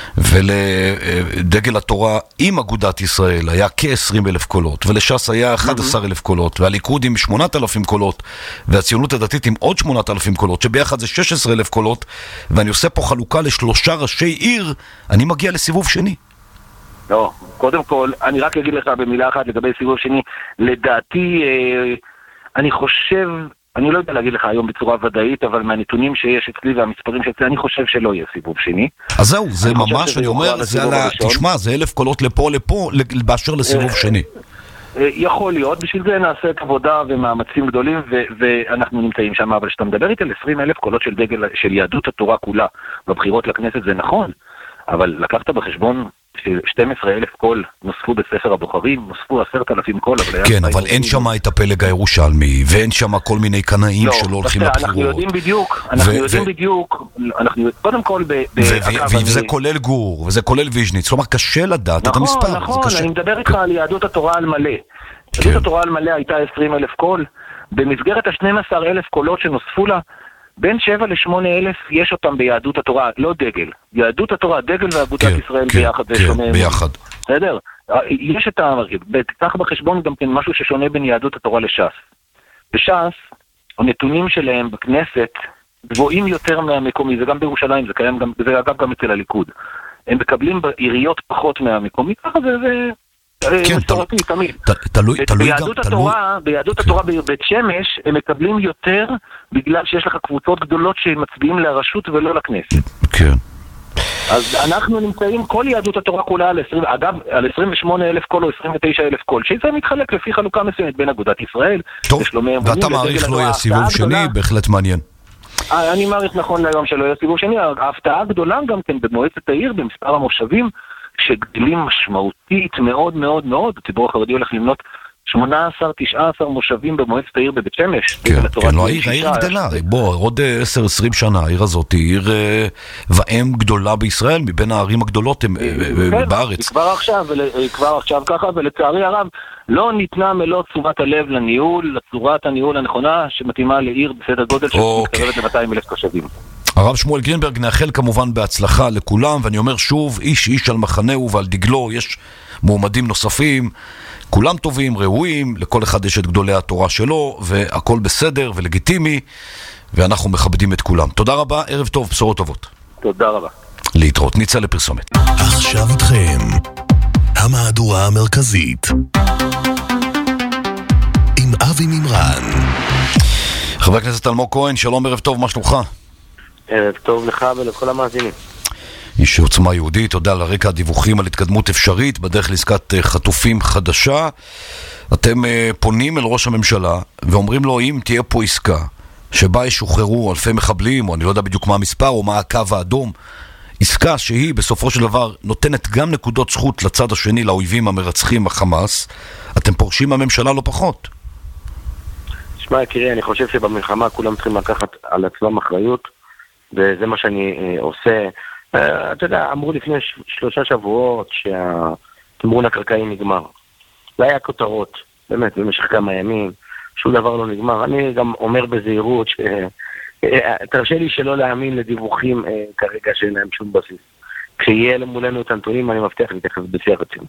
ולדגל התורה עם אגודת ישראל היה כ-20,000 קולות, ולש"ס היה 11,000 קולות, והליכוד עם 8,000 קולות, והציונות הדתית עם עוד 8,000 קולות, שביחד זה 16,000 קולות, ואני עושה פה חלוקה לשלושה ראשי עיר, אני מגיע לסיבוב שני. לא, קודם כל, אני רק אגיד לך במילה אחת לגבי סיבוב שני, לדעתי, אני חושב, אני לא יודע להגיד לך היום בצורה ודאית, אבל מהנתונים שיש אצלי והמספרים שאצלי, אני חושב שלא יהיה סיבוב שני. אז זהו, זה ממש, אני אומר, תשמע, זה 1,000 קולות לפה, באשר לסיבוב שני. יכול להיות, בשביל זה נעשה את עבודה ומאמצים גדולים, ואנחנו נמצאים שם, אבל שאתה מדבר איתי על 20,000 קולות של דגל, של יהדות התורה כולה, בבחירות לכנסת זה נכון, אבל לקחת בחשבון ש12,000 קול נוספו בספר הבוחרים, נוספו 10,000 קול. כן, אבל אין שם את הפלג הירושלמי, ואין שם כל מיני קנאים שלא הולכים לבחירות. אנחנו יודעים בדיוק, קודם כל... וזה כולל גור, וזה כולל ויז'ניץ, כלומר קשה לדעת את המספר. נכון, אני מדבר איתך על יהדות התורה על מלא. יהדות התורה על מלא הייתה 20,000 קול, במסגרת ה-12,000 קולות שנוספו לה, בין 7 ל-8 אלף יש אותם ביהדות התורה, לא דגל. יהדות התורה, דגל ואגודת ישראל ביחד. כן, ביחד. בסדר? יש את המרכיב. תיקח בחשבון גם כן משהו ששונה בין יהדות התורה לש"ס. בש"ס, הנתונים שלהם בכנסת גבוהים יותר מהמקומי, זה גם בירושלים, זה קיים גם, זה אגב גם אצל הליכוד. הם מקבלים בעיריות פחות מהמקומי, ככה זה... כן, תלוי. ביהדות התורה בבית שמש הם מקבלים יותר בגלל שיש לך קבוצות גדולות שמצביעים לרשות ולא לכנסת. כן. אז אנחנו נמצאים, כל יהדות התורה כולה על 28,000 קול או 29,000 קול, שזה מתחלק לפי חלוקה מסוימת בין אגודת ישראל. טוב, ואתה מעריך לא יהיה סיבוב שני, בהחלט מעניין. אני מעריך נכון להיום שלא יהיה סיבוב שני, ההפתעה הגדולה גם כן במועצת העיר, במספר המושבים, שגדלים משמעותית מאוד מאוד מאוד, הציבור החרדי הולך למנות 18-19 מושבים במועצת העיר בבית שמש. כן, לא, העיר גדלה, בוא, עוד 10-20 שנה, העיר הזאת היא עיר ואם גדולה בישראל, מבין הערים הגדולות בארץ. כבר עכשיו ככה, ולצערי הרב, לא ניתנה מלוא תשומת הלב לניהול, לצורת הניהול הנכונה, שמתאימה לעיר בסדר גודל שמתקרבת ל-200,000 תושבים. הרב שמואל גרינברג, נאחל כמובן בהצלחה לכולם, ואני אומר שוב, איש על מחנהו ועל דגלו, יש מועמדים נוספים, כולם טובים, ראויים, לכל אחד יש את גדולי התורה שלו, והכל בסדר ולגיטימי, ואנחנו מכבדים את כולם. תודה רבה, ערב טוב, בשורות טובות. תודה רבה. להתראות, נצא לפרסומת. עכשיו איתכם, המהדורה המרכזית, עם אבי מימרן. חבר הכנסת אלמוג כהן, שלום, ערב טוב, מה שלומך? ערב טוב לך ולכל המאזינים. איש עוצמה יהודית, תודה על הרקע הדיווחים על התקדמות אפשרית בדרך לעסקת חטופים חדשה. אתם פונים אל ראש הממשלה ואומרים לו, אם תהיה פה עסקה שבה ישוחררו אלפי מחבלים, או אני לא יודע בדיוק מה המספר או מה הקו האדום, עסקה שהיא בסופו של דבר נותנת גם נקודות זכות לצד השני, לאויבים המרצחים החמאס, אתם פורשים מהממשלה לא פחות. שמע יקירי, אני חושב שבמלחמה כולם צריכים לקחת על עצמם אחריות, וזה מה שאני עושה. אתה יודע, אמרו לפני 3 שבועות שהתמרון הקרקעי נגמר. זה היה כותרות, באמת, במשך כמה ימים, שום דבר לא נגמר. אני גם אומר בזהירות תרשה לי שלא להאמין לדיווחים כרגע שאין להם שום בסיס. כשיהיה מולנו את הנתונים, אני מבטיח להתייחס בשיא הרצינות.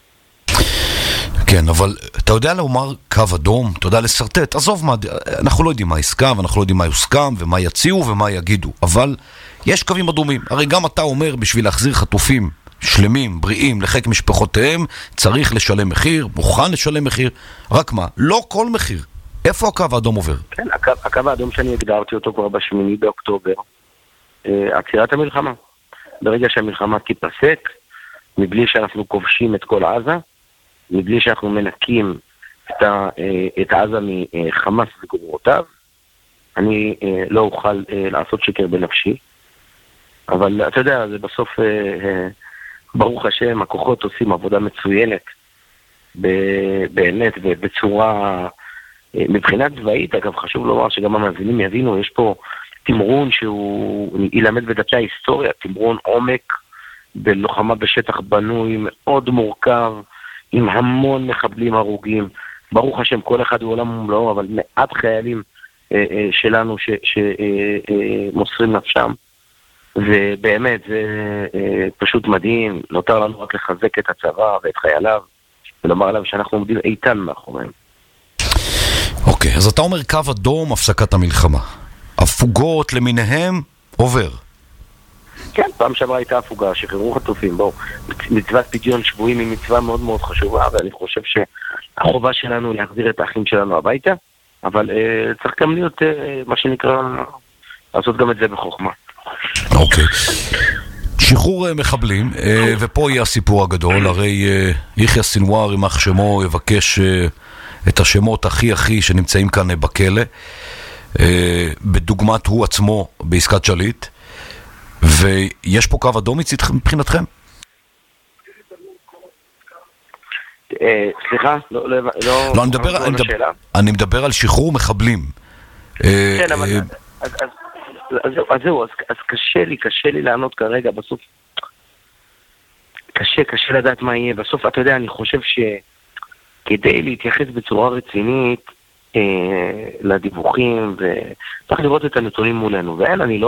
כן, אבל אתה יודע לומר קו אדום, אתה יודע לסרטט, עזוב מה, אנחנו לא יודעים מה עסקה, ואנחנו לא יודעים מה יוסכם, ומה יציעו ומה יגידו, אבל יש קווים אדומים. הרי גם אתה אומר, בשביל להחזיר חטופים שלמים, בריאים, לחיק משפחותיהם, צריך לשלם מחיר, מוכן לשלם מחיר, רק מה, לא כל מחיר. איפה הקו האדום עובר? כן, הקו האדום שאני הגדרתי אותו כבר ב8 באוקטובר, עצירת המלחמה. ברגע שהמלחמה תיפסק, מבלי שאנחנו כובשים את כל עזה, מבלי שאנחנו מנקים את עזה מחמאס וגרורותיו, אני לא אוכל לעשות שקר בנפשי. אבל אתה יודע, זה בסוף, ברוך השם, הכוחות עושים עבודה מצוינת, באמת, ובצורה, מבחינת צבאית, אגב, חשוב לומר שגם המאזינים יבינו, יש פה תמרון שהוא ילמד בדפי ההיסטוריה, תמרון עומק, בלוחמה בשטח בנוי, מאוד מורכב, עם המון מחבלים הרוגים. ברוך השם, כל אחד הוא עולם ומלואו, אבל מעט חיילים שלנו שמוסרים נפשם. ובאמת, זה פשוט מדהים. נותר לנו רק לחזק את הצבא ואת חייליו, ולומר עליו שאנחנו עומדים איתן מאחוריהם. אוקיי, אז אתה אומר קו אדום, הפסקת המלחמה. הפוגות למיניהם עובר. כן, פעם שעברה הייתה הפוגה, שחררו חטופים, בואו, מצוות פדיון שבויים היא מצווה מאוד מאוד חשובה, ואני חושב שהחובה שלנו להחזיר את האחים שלנו הביתה, אבל צריך גם להיות, מה שנקרא, לעשות גם את זה בחוכמה. אוקיי. שחרור מחבלים, ופה יהיה הסיפור הגדול, הרי יחיא סינואר עם אח שמו יבקש את השמות הכי שנמצאים כאן בכלא, בדוגמת הוא עצמו בעסקת שליט, ויש פה קו אדום מבחינתכם? סליחה? לא, אני מדבר על שחרור מחבלים. כן, אבל אז זהו, אז קשה לי לענות כרגע, בסוף קשה לדעת מה יהיה. בסוף, אתה יודע, אני חושב שכדי להתייחס בצורה רצינית לדיווחים, וצריך לראות את הנתונים מולנו, ואין, אני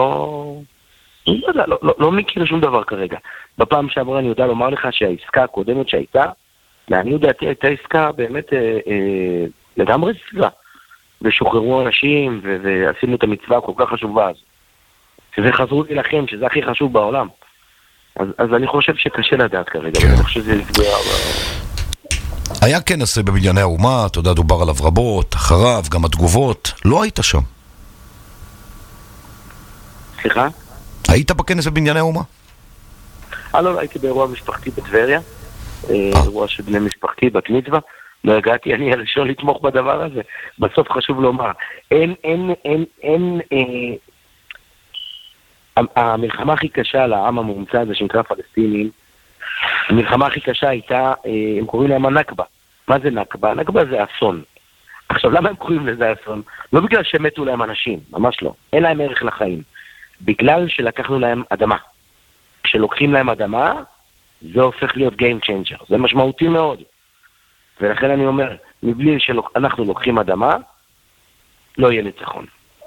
לא מכיר שום דבר כרגע. בפעם שעברה אני יודע לומר לך שהעסקה הקודמת שהייתה, לעניות דעתי הייתה עסקה באמת לגמרי סביבה, ושוחררו אנשים ועשינו את המצווה הכל כך חשובה הזו, שזה חזרו לכם, שזה הכי חשוב בעולם. אז אני חושב שקשה לדעת כרגע, אני חושב שזה לפגוע. היה כנס בבנייני האומה, אתה יודע, דובר עליו רבות, אחריו, גם התגובות, לא היית שם. סליחה? היית בכנס בבנייני האומה? לא, הייתי באירוע משפחתי בטבריה, אירוע של בני משפחתי, בת מצווה, לא הגעתי, אני הראשון לתמוך בדבר הזה. בסוף חשוב לומר, המלחמה הכי קשה לעם המומצא הזה שנקרא פלסטינים, המלחמה הכי קשה הייתה, הם קוראים להם הנכבה. מה זה נכבה? נכבה זה אסון. עכשיו, למה הם קוראים לזה אסון? לא בגלל שמתו להם אנשים, ממש לא. אין להם ערך לחיים. בגלל שלקחנו להם אדמה. כשלוקחים להם אדמה, זה הופך להיות game changer. זה משמעותי מאוד. ולכן אני אומר, מבלי שאנחנו לוקחים אדמה, לא יהיה ניצחון.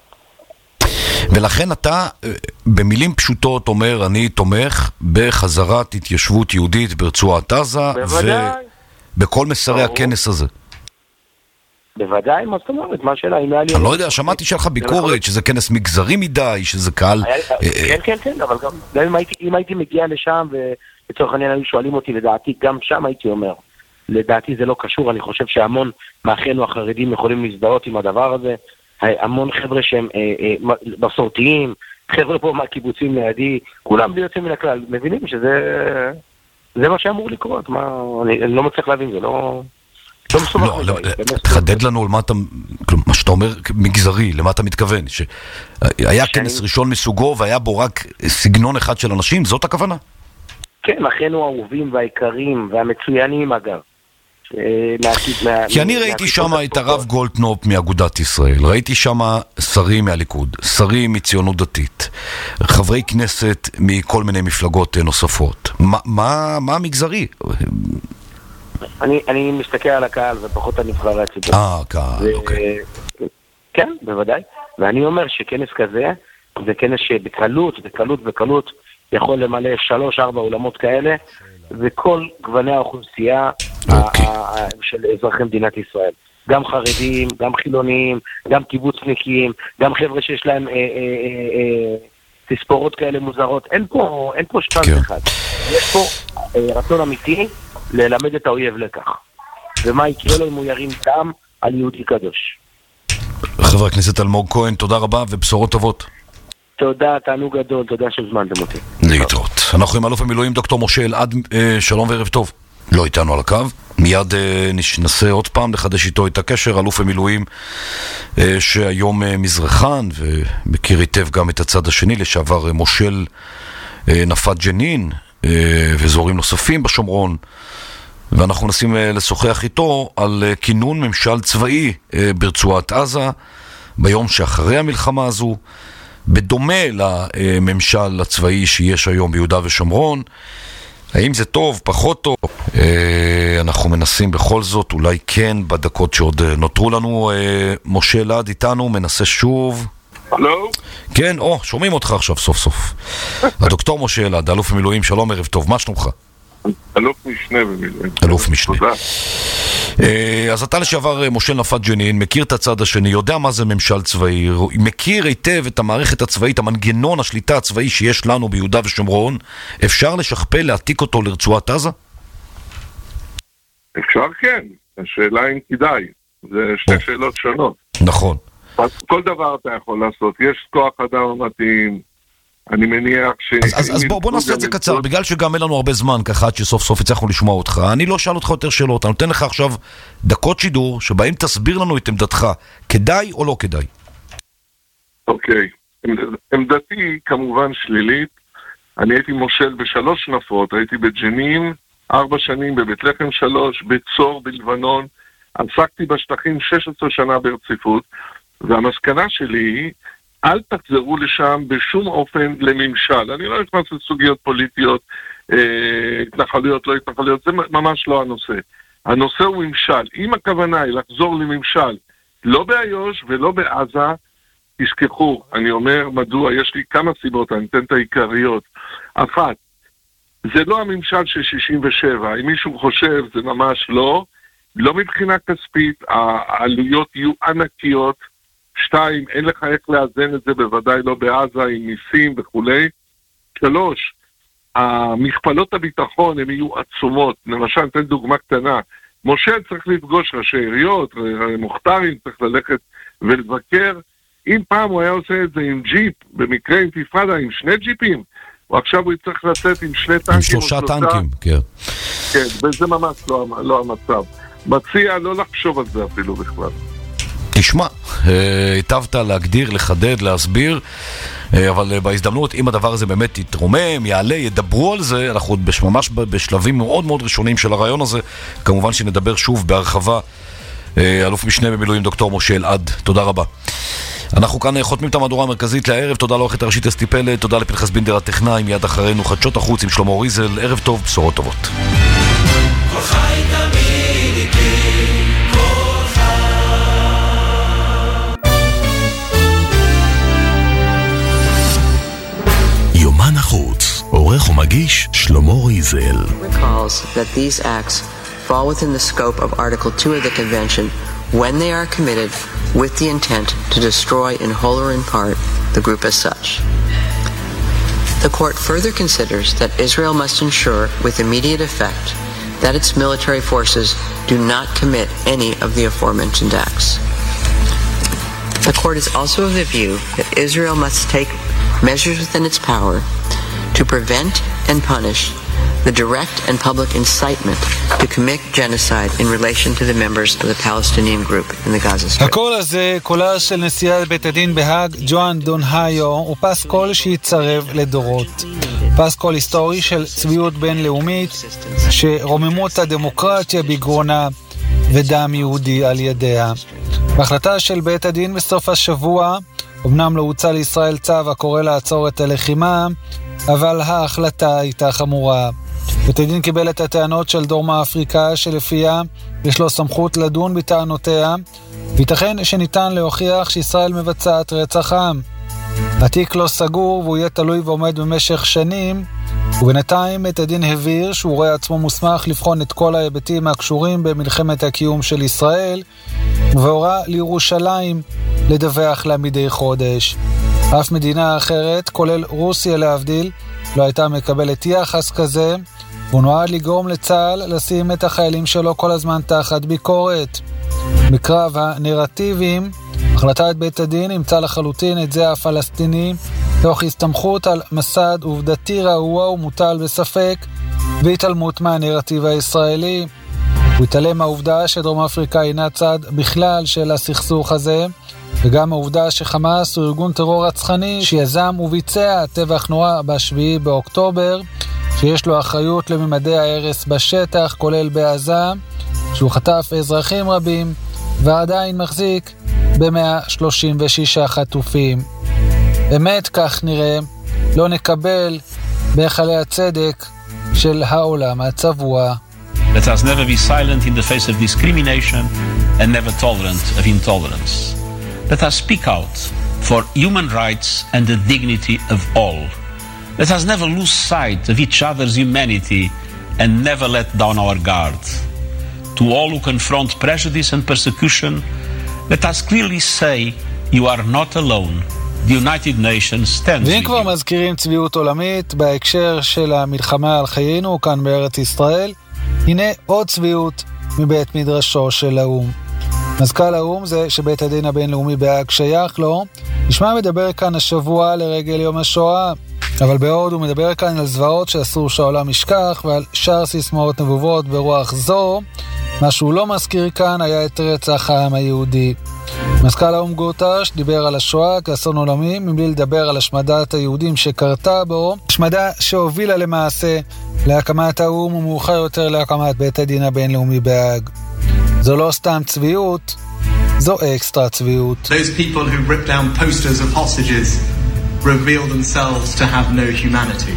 ולכן אתה במילים פשוטות אומר, אני תומך בחזרת התיישבות יהודית ברצועת עזה, ובכל מסרי הכנס הזה. בוודאי, מה זאת אומרת? מה השאלה? אני לא יודע, שמעתי שלך ביקורת, שזה כנס מגזרי מדי, שזה קהל... כן, אבל גם אם הייתי מגיע לשם, ולצורך העניין היו שואלים אותי, לדעתי, גם שם הייתי אומר, לדעתי זה לא קשור, אני חושב שהמון מאחינו החרדים יכולים להזדהות עם הדבר הזה, המון חבר'ה שהם מסורתיים, חבר'ה פה מהקיבוצים לידי, כולם בלי יוצאים מן הכלל, מבינים שזה מה שאמור לקרות, אני לא מצליח להבין, זה לא... לא, תחדד לנו על מה שאתה אומר מגזרי, למה אתה מתכוון, שהיה כנס ראשון מסוגו והיה בו רק סגנון אחד של אנשים, זאת הכוונה? כן, אחינו האהובים והעיקרים והמצוינים אגב. כי אני ראיתי שם את הרב גולדקנופ מאגודת ישראל, ראיתי שם שרים מהליכוד, שרים מציונות דתית, חברי כנסת מכל מיני מפלגות נוספות. מה המגזרי? אני מסתכל על הקהל ופחות על נבחרי הציבור. קהל, אוקיי. כן, בוודאי. ואני אומר שכנס כזה, זה כנס שבקלות יכול למלא 3-4 אולמות כאלה, וכל גווני האוכלוסייה של אזרחי מדינת ישראל. גם חרדים, גם חילוניים, גם קיבוצניקים, גם חבר'ה שיש להם תספורות כאלה מוזרות. אין פה שטנץ אחד. יש פה רצון אמיתי ללמד את האויב לקח. ומה יקרה לו אם הוא ירים דם על יהודי קדוש. חבר הכנסת אלמוג כהן, תודה רבה ובשורות טובות. תודה, תענוג גדול, תודה שהזמנתם אותי. להתראות. אנחנו עם אלוף המילואים דוקטור משה אלעד, שלום וערב טוב. לא איתנו על הקו. מיד ננסה עוד פעם לחדש איתו את הקשר. אלוף המילואים שהיום מזרחן ומכיר היטב גם את הצד השני, לשעבר מושל נפת ג'נין ואזורים נוספים בשומרון, ואנחנו נסים לשוחח איתו על כינון ממשל צבאי ברצועת עזה ביום שאחרי המלחמה הזו, בדומה לממשל הצבאי שיש היום ביהודה ושומרון. האם זה טוב, פחות טוב? אנחנו מנסים בכל זאת, אולי כן בדקות שעוד נותרו לנו. משה אלעד איתנו, מנסה שוב. הלו? כן, שומעים אותך עכשיו סוף סוף. הדוקטור משה אלעד, אלוף המילואים, שלום, ערב טוב, מה שלומך? אלוף משנה במילואים. אלוף משנה. תודה. אז אתה לשעבר מושל נפת ג'נין, מכיר את הצד השני, יודע מה זה ממשל צבאי, מכיר היטב את המערכת הצבאית, המנגנון השליטה הצבאי שיש לנו ביהודה ושומרון. אפשר לשכפל, להעתיק אותו לרצועת עזה? אפשר, כן. השאלה אם כדאי. זה שתי שאלות שונות. נכון. כל דבר אתה יכול לעשות. יש כוח אדם מתאים. אני מניח ש... אז בוא נעשה את זה קצר, בגלל שגם אין לנו הרבה זמן ככה עד שסוף סוף הצלחנו לשמוע אותך. אני לא שאל אותך יותר שאלות, אני נותן לך עכשיו דקות שידור שבהם תסביר לנו את עמדתך, כדאי או לא כדאי? אוקיי, עמדתי כמובן שלילית. אני הייתי מושל ב3 נפות, הייתי בג'נין 4 שנים, בבית לחם 3, בצור בלבנון, עסקתי בשטחים 16 שנה ברציפות, והמסקנה שלי היא אל תחזרו לשם בשום אופן לממשל. אני לא נכנס לסוגיות פוליטיות, התנחלויות, לא התנחלויות, זה ממש לא הנושא. הנושא הוא ממשל. אם הכוונה היא לחזור לממשל, לא באיו"ש ולא בעזה, תשכחו. אני אומר מדוע, יש לי כמה סיבות, אני אתן את העיקריות. אחת, זה לא הממשל של 67. אם מישהו חושב, זה ממש לא. לא מבחינה כספית, העלויות יהיו ענקיות. 2, אין לך איך לאזן את זה, בוודאי לא בעזה, עם מיסים וכולי. 3, המכפלות הביטחון הן יהיו עצומות. למשל, נתן דוגמה קטנה. משה צריך לפגוש ראשי עיריות, מוכתרים, צריך ללכת ולבקר. אם פעם הוא היה עושה את זה עם ג'יפ, במקרה עם תפרדה, עם 2 ג'יפים, ועכשיו הוא צריך לצאת עם 2 טנקים. עם 3 טנקים, כן. כן, וזה ממש לא המצב. מציע לא לחשוב על זה אפילו בכלל. תשמע, היטבת להגדיר, לחדד, להסביר, אבל בהזדמנות, אם הדבר הזה באמת יתרומם, יעלה, ידברו על זה, אנחנו ממש בשלבים מאוד מאוד ראשונים של הרעיון הזה, כמובן שנדבר שוב בהרחבה. אלוף משנה במילואים דוקטור משה אלעד, תודה רבה. אנחנו כאן חותמים את המהדורה המרכזית לערב, תודה לעורכת הראשית אסתי פלד, תודה לפנחס בינדר הטכנאי, מיד אחרינו חדשות החוץ עם שלמה ריזל, ערב טוב, בשורות טובות. יומן החוץ, עורך ומגיש שלמה ריזל. Recalls that these acts fall within the scope of Article 2 of the Convention when they are committed with the intent to destroy in whole or in part the group as such. The court further considers that Israel must ensure with immediate effect that its military forces do not commit any of the aforementioned acts. The court is also of the view that Israel must take measures within its power to prevent and punish the direct and public incitement to commit genocide in relation to the members of the Palestinian group in the Gaza Strip. הקול הזה, קולה של נשיאת בית הדין בהאג, ג'ואן דונהיו, הוא פסקול שיצרב לדורות. פסקול היסטורי של צביעות בינלאומית, שרוממות הדמוקרטיה בגרונה ודם יהודי על ידיה. בהחלטה של בית הדין בסוף השבוע, אמנם לא הוצא לישראל צו הקורא לעצור את הלחימה, אבל ההחלטה הייתה חמורה. בית הדין קיבל את הטענות של דרום אפריקה, שלפיה יש לו סמכות לדון בטענותיה, וייתכן שניתן להוכיח שישראל מבצעת רצח עם. התיק לא סגור והוא יהיה תלוי ועומד במשך שנים, ובינתיים בית הדין הבהיר שהוא רואה עצמו מוסמך לבחון את כל ההיבטים הקשורים במלחמת הקיום של ישראל, והורה לירושלים לדווח לה מדי חודש. אף מדינה אחרת, כולל רוסיה להבדיל, לא הייתה מקבלת יחס כזה, והוא נועד לגרום לצה"ל לשים את החיילים שלו כל הזמן תחת ביקורת. בקרב הנרטיבים, החלטת בית הדין אימצה לחלוטין את זה הפלסטיני, תוך הסתמכות על מסד עובדתי רעוע ומוטל בספק, והתעלמות מהנרטיב הישראלי. הוא התעלם מהעובדה שדרום אפריקה אינה צד בכלל של הסכסוך הזה, וגם העובדה שחמאס הוא ארגון טרור רצחני שיזם וביצע טבח נורא ב7 באוקטובר, שיש לו אחריות לממדי ההרס בשטח, כולל בעזה, שהוא חטף אזרחים רבים, ועדיין מחזיק ב136 חטופים. אמת, כך נראה, לא נקבל בהיכלי הצדק של העולם הצבוע. Let us never be silent in the face of discrimination and never tolerant of intolerance. Let us speak out for human rights and the dignity of all. Let us never lose sight of each other's humanity and never let down our guard. To all who confront prejudice and persecution, let us clearly say, you are not alone. The United Nations stands with you. ואם כבר מזכירים צביעות עולמית בהקשר של המלחמה על חיינו כאן בארץ ישראל, הנה עוד צביעות מבית מדרשו של האום. מזכ"ל האום, זה שבית הדין הבינלאומי בהאג שייך לו, נשמע מדבר כאן השבוע לרגל יום השואה, אבל בעוד הוא מדבר כאן על זוועות שאסור שהעולם ישכח ועל שאר סיסמאות נבובות ברוח זו, מה שהוא לא מזכיר כאן היה את רצח העם היהודי. מזכ"ל האום גוטרש דיבר על השואה כאסון עולמי מבלי לדבר על השמדת היהודים שקרתה בו, השמדה שהובילה למעשה להקמת האום ומאוחר יותר להקמת בית הדין הבינלאומי בהאג. זו לא סתם צביעות, זו אקסטרה צביעות. Those people who rip down posters of hostages reveal themselves to have no humanity.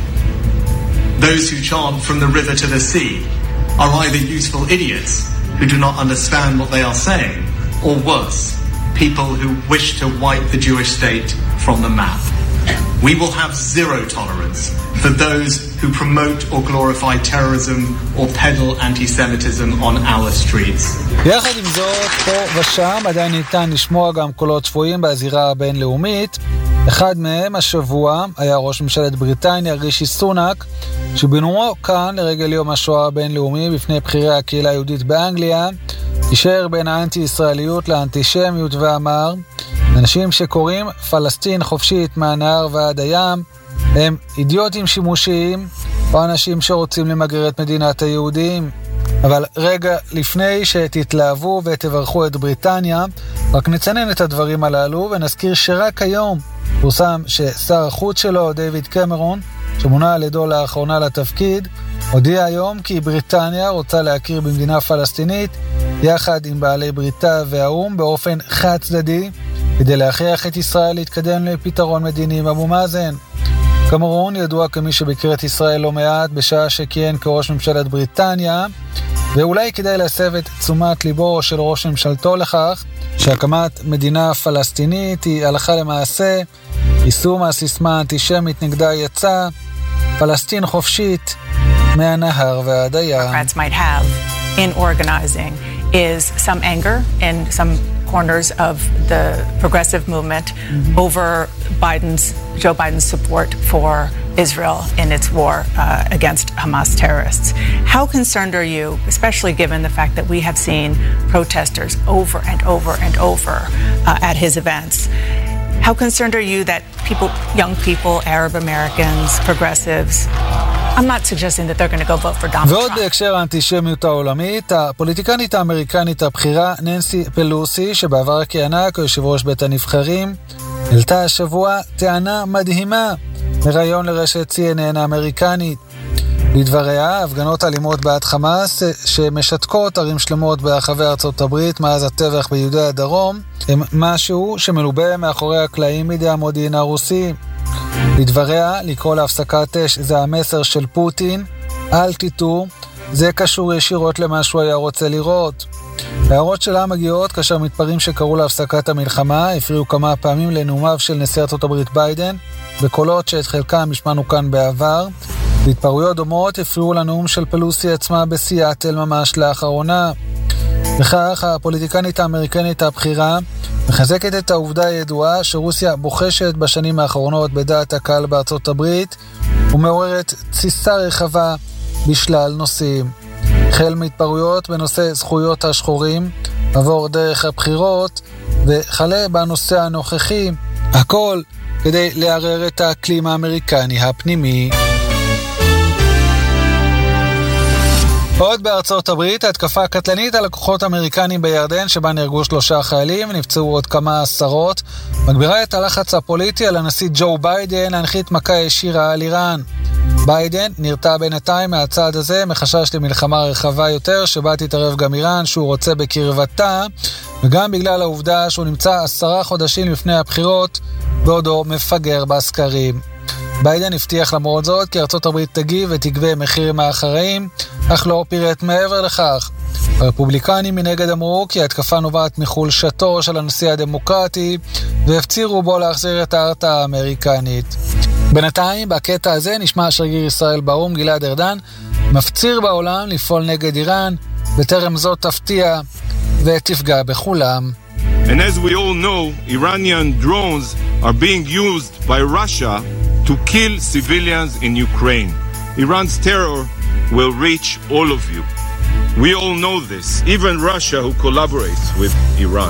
Those who chant from the river to the sea are either useful idiots who do not understand what they are saying, or worse, people who wish to wipe the Jewish state from the map. We will have zero tolerance for those who promote or glorify terrorism or peddle anti-Semitism on our streets. יחד עם זאת, פה ושם עדיין ניתן לשמוע גם קולות שפויים בזירה הבינלאומית. אחד מהם השבוע היה ראש ממשלת בריטניה רישי סונאק, שבנאומו כאן לרגל יום השואה הבינלאומי בפני בכירי הקהילה היהודית באנגליה, אישר בין האנטי-ישראליות לאנטישמיות ואמר, אנשים שקוראים פלסטין חופשית מהנהר ועד הים הם אידיוטים שימושיים או אנשים שרוצים למגר את מדינת היהודים. אבל רגע לפני שתתלהבו ותברכו את בריטניה, רק נצנן את הדברים הללו ונזכיר שרק היום פורסם ששר החוץ שלו, דיוויד קמרון, שמונה על ידו לאחרונה לתפקיד, הודיע היום כי בריטניה רוצה להכיר במדינה פלסטינית יחד עם בעלי בריתה והאום באופן חד צדדי, כדי להכריח את ישראל להתקדם לפתרון מדיני עם אבו מאזן. קמרון ידוע כמי שביקר את ישראל לא מעט בשעה שכיהן כראש ממשלת בריטניה, ואולי כדאי להסב את תשומת ליבו של ראש ממשלתו לכך שהקמת מדינה פלסטינית היא הלכה למעשה יישום הסיסמה האנטישמית נגדה יצא פלסטין חופשית מהנהר ועד הים. In organizing is some anger in some corners of the progressive movement over Joe Biden's support for Israel in its war against Hamas terrorists. How concerned are you, especially given the fact that we have seen protesters over and over and over at his events? How concerned are you that young people, Arab Americans, progressives, I'm not suggesting that they're going to go vote for Donald Trump. ועוד בהקשר האנטישמיות העולמית, הפוליטיקנית האמריקנית הבכירה ננסי פלוסי, שבעבר כיהנה כיושב ראש בית הנבחרים, העלתה השבוע טענה מדהימה לראיון לרשת CNN האמריקנית. לדבריה, הפגנות אלימות בעד חמאס שמשתקות ערים שלמות ברחבי ארצות הברית מאז הטבח ביהודי הדרום, הם משהו שמלובה מאחורי הקלעים מידי המודיעין הרוסי. לדבריה, לקרוא להפסקת אש זה המסר של פוטין, אל תיטו, זה קשור ישירות למה שהוא היה רוצה לראות. ההערות שלה מגיעות כאשר מתפרעים שקראו להפסקת המלחמה הפריעו כמה פעמים לנאומיו של נשיא ארצות הברית ביידן, בקולות שאת חלקם השמענו כאן בעבר. והתפרעויות דומות הפריעו לנאום של פלוסי עצמה בסיאטל ממש לאחרונה. וכך הפוליטיקנית האמריקנית הבכירה מחזקת את העובדה הידועה שרוסיה בוחשת בשנים האחרונות בדעת הקהל בארצות הברית ומעוררת תסיסה רחבה בשלל נושאים. החל מהתפרעויות בנושא זכויות השחורים, עבור דרך הבחירות וכלה בנושא הנוכחי, הכל כדי לערער את האקלים האמריקני הפנימי. עוד בארצות הברית, ההתקפה הקטלנית על הכוחות האמריקנים בירדן, שבה נהרגו 3 חיילים ונפצעו עוד כמה עשרות, מגבירה את הלחץ הפוליטי על הנשיא ג'ו ביידן להנחית מכה ישירה על איראן. ביידן נרתע בינתיים מהצעד הזה מחשש למלחמה רחבה יותר, שבה תתערב גם איראן שהוא רוצה בקרבתה, וגם בגלל העובדה שהוא נמצא 10 חודשים לפני הבחירות, בעודו מפגר בסקרים. ביידן הבטיח למרות זאת כי ארצות הברית תגיב ותגבה מחירים האחראים, אך לא פירט מעבר לכך. הרפובליקנים מנגד אמרו כי ההתקפה נובעת מחולשתו של הנשיא הדמוקרטי, והפצירו בו להחזיר את ההרתעה האמריקנית. בינתיים, בקטע הזה נשמע שגריר ישראל באו"ם גלעד ארדן מפציר בעולם לפעול נגד איראן, בטרם זאת תפתיע ותפגע בכולם. And as we all know, Iranian drones are being used by Russia to kill civilians in Ukraine. Iran's terror will reach all of you. We all know this, even Russia who collaborates with Iran.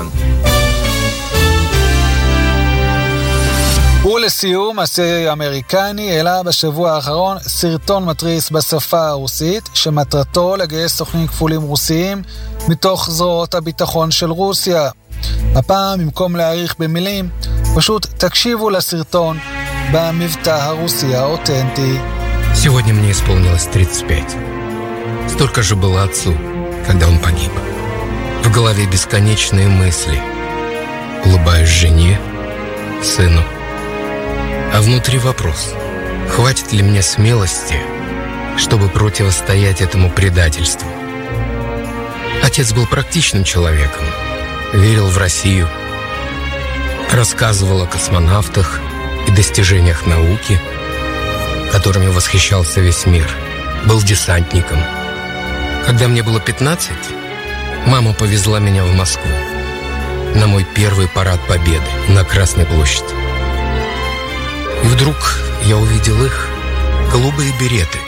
ולסיום, הסרט האמריקני העלה בשבוע האחרון סרטון מטריס בשפה הרוסית, שמטרתו לגייס סוכנים כפולים רוסיים מתוך זרועות הביטחון של רוסיה. הפעם, במקום להעריך במילים, פשוט תקשיבו לסרטון במבטא הרוסי האותנטי. Сегодня мне исполнилось 35. Столько же было отцу, когда он погиб. В голове бесконечные мысли. Улыбаюсь жене, сыну. А внутри вопрос: хватит ли мне смелости, чтобы противостоять этому предательству? Отец был практичным человеком, верил в Россию, рассказывал о космонавтах и достижениях науки, которыми восхищался весь мир, был десантником. Когда мне было 15, мама повезла меня в Москву на мой первый парад Победы на Красной площади. И вдруг я увидел их, голубые береты.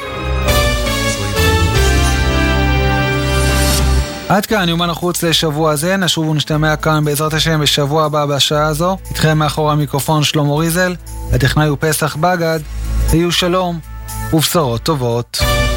עד כאן יומן החוץ לשבוע זה, נשוב ונשתמע כאן בעזרת השם בשבוע הבא בשעה הזו. איתכם מאחורי המיקרופון שלמה ריזל, הטכנאי הוא פסח בגד. היו שלום ובשורות טובות.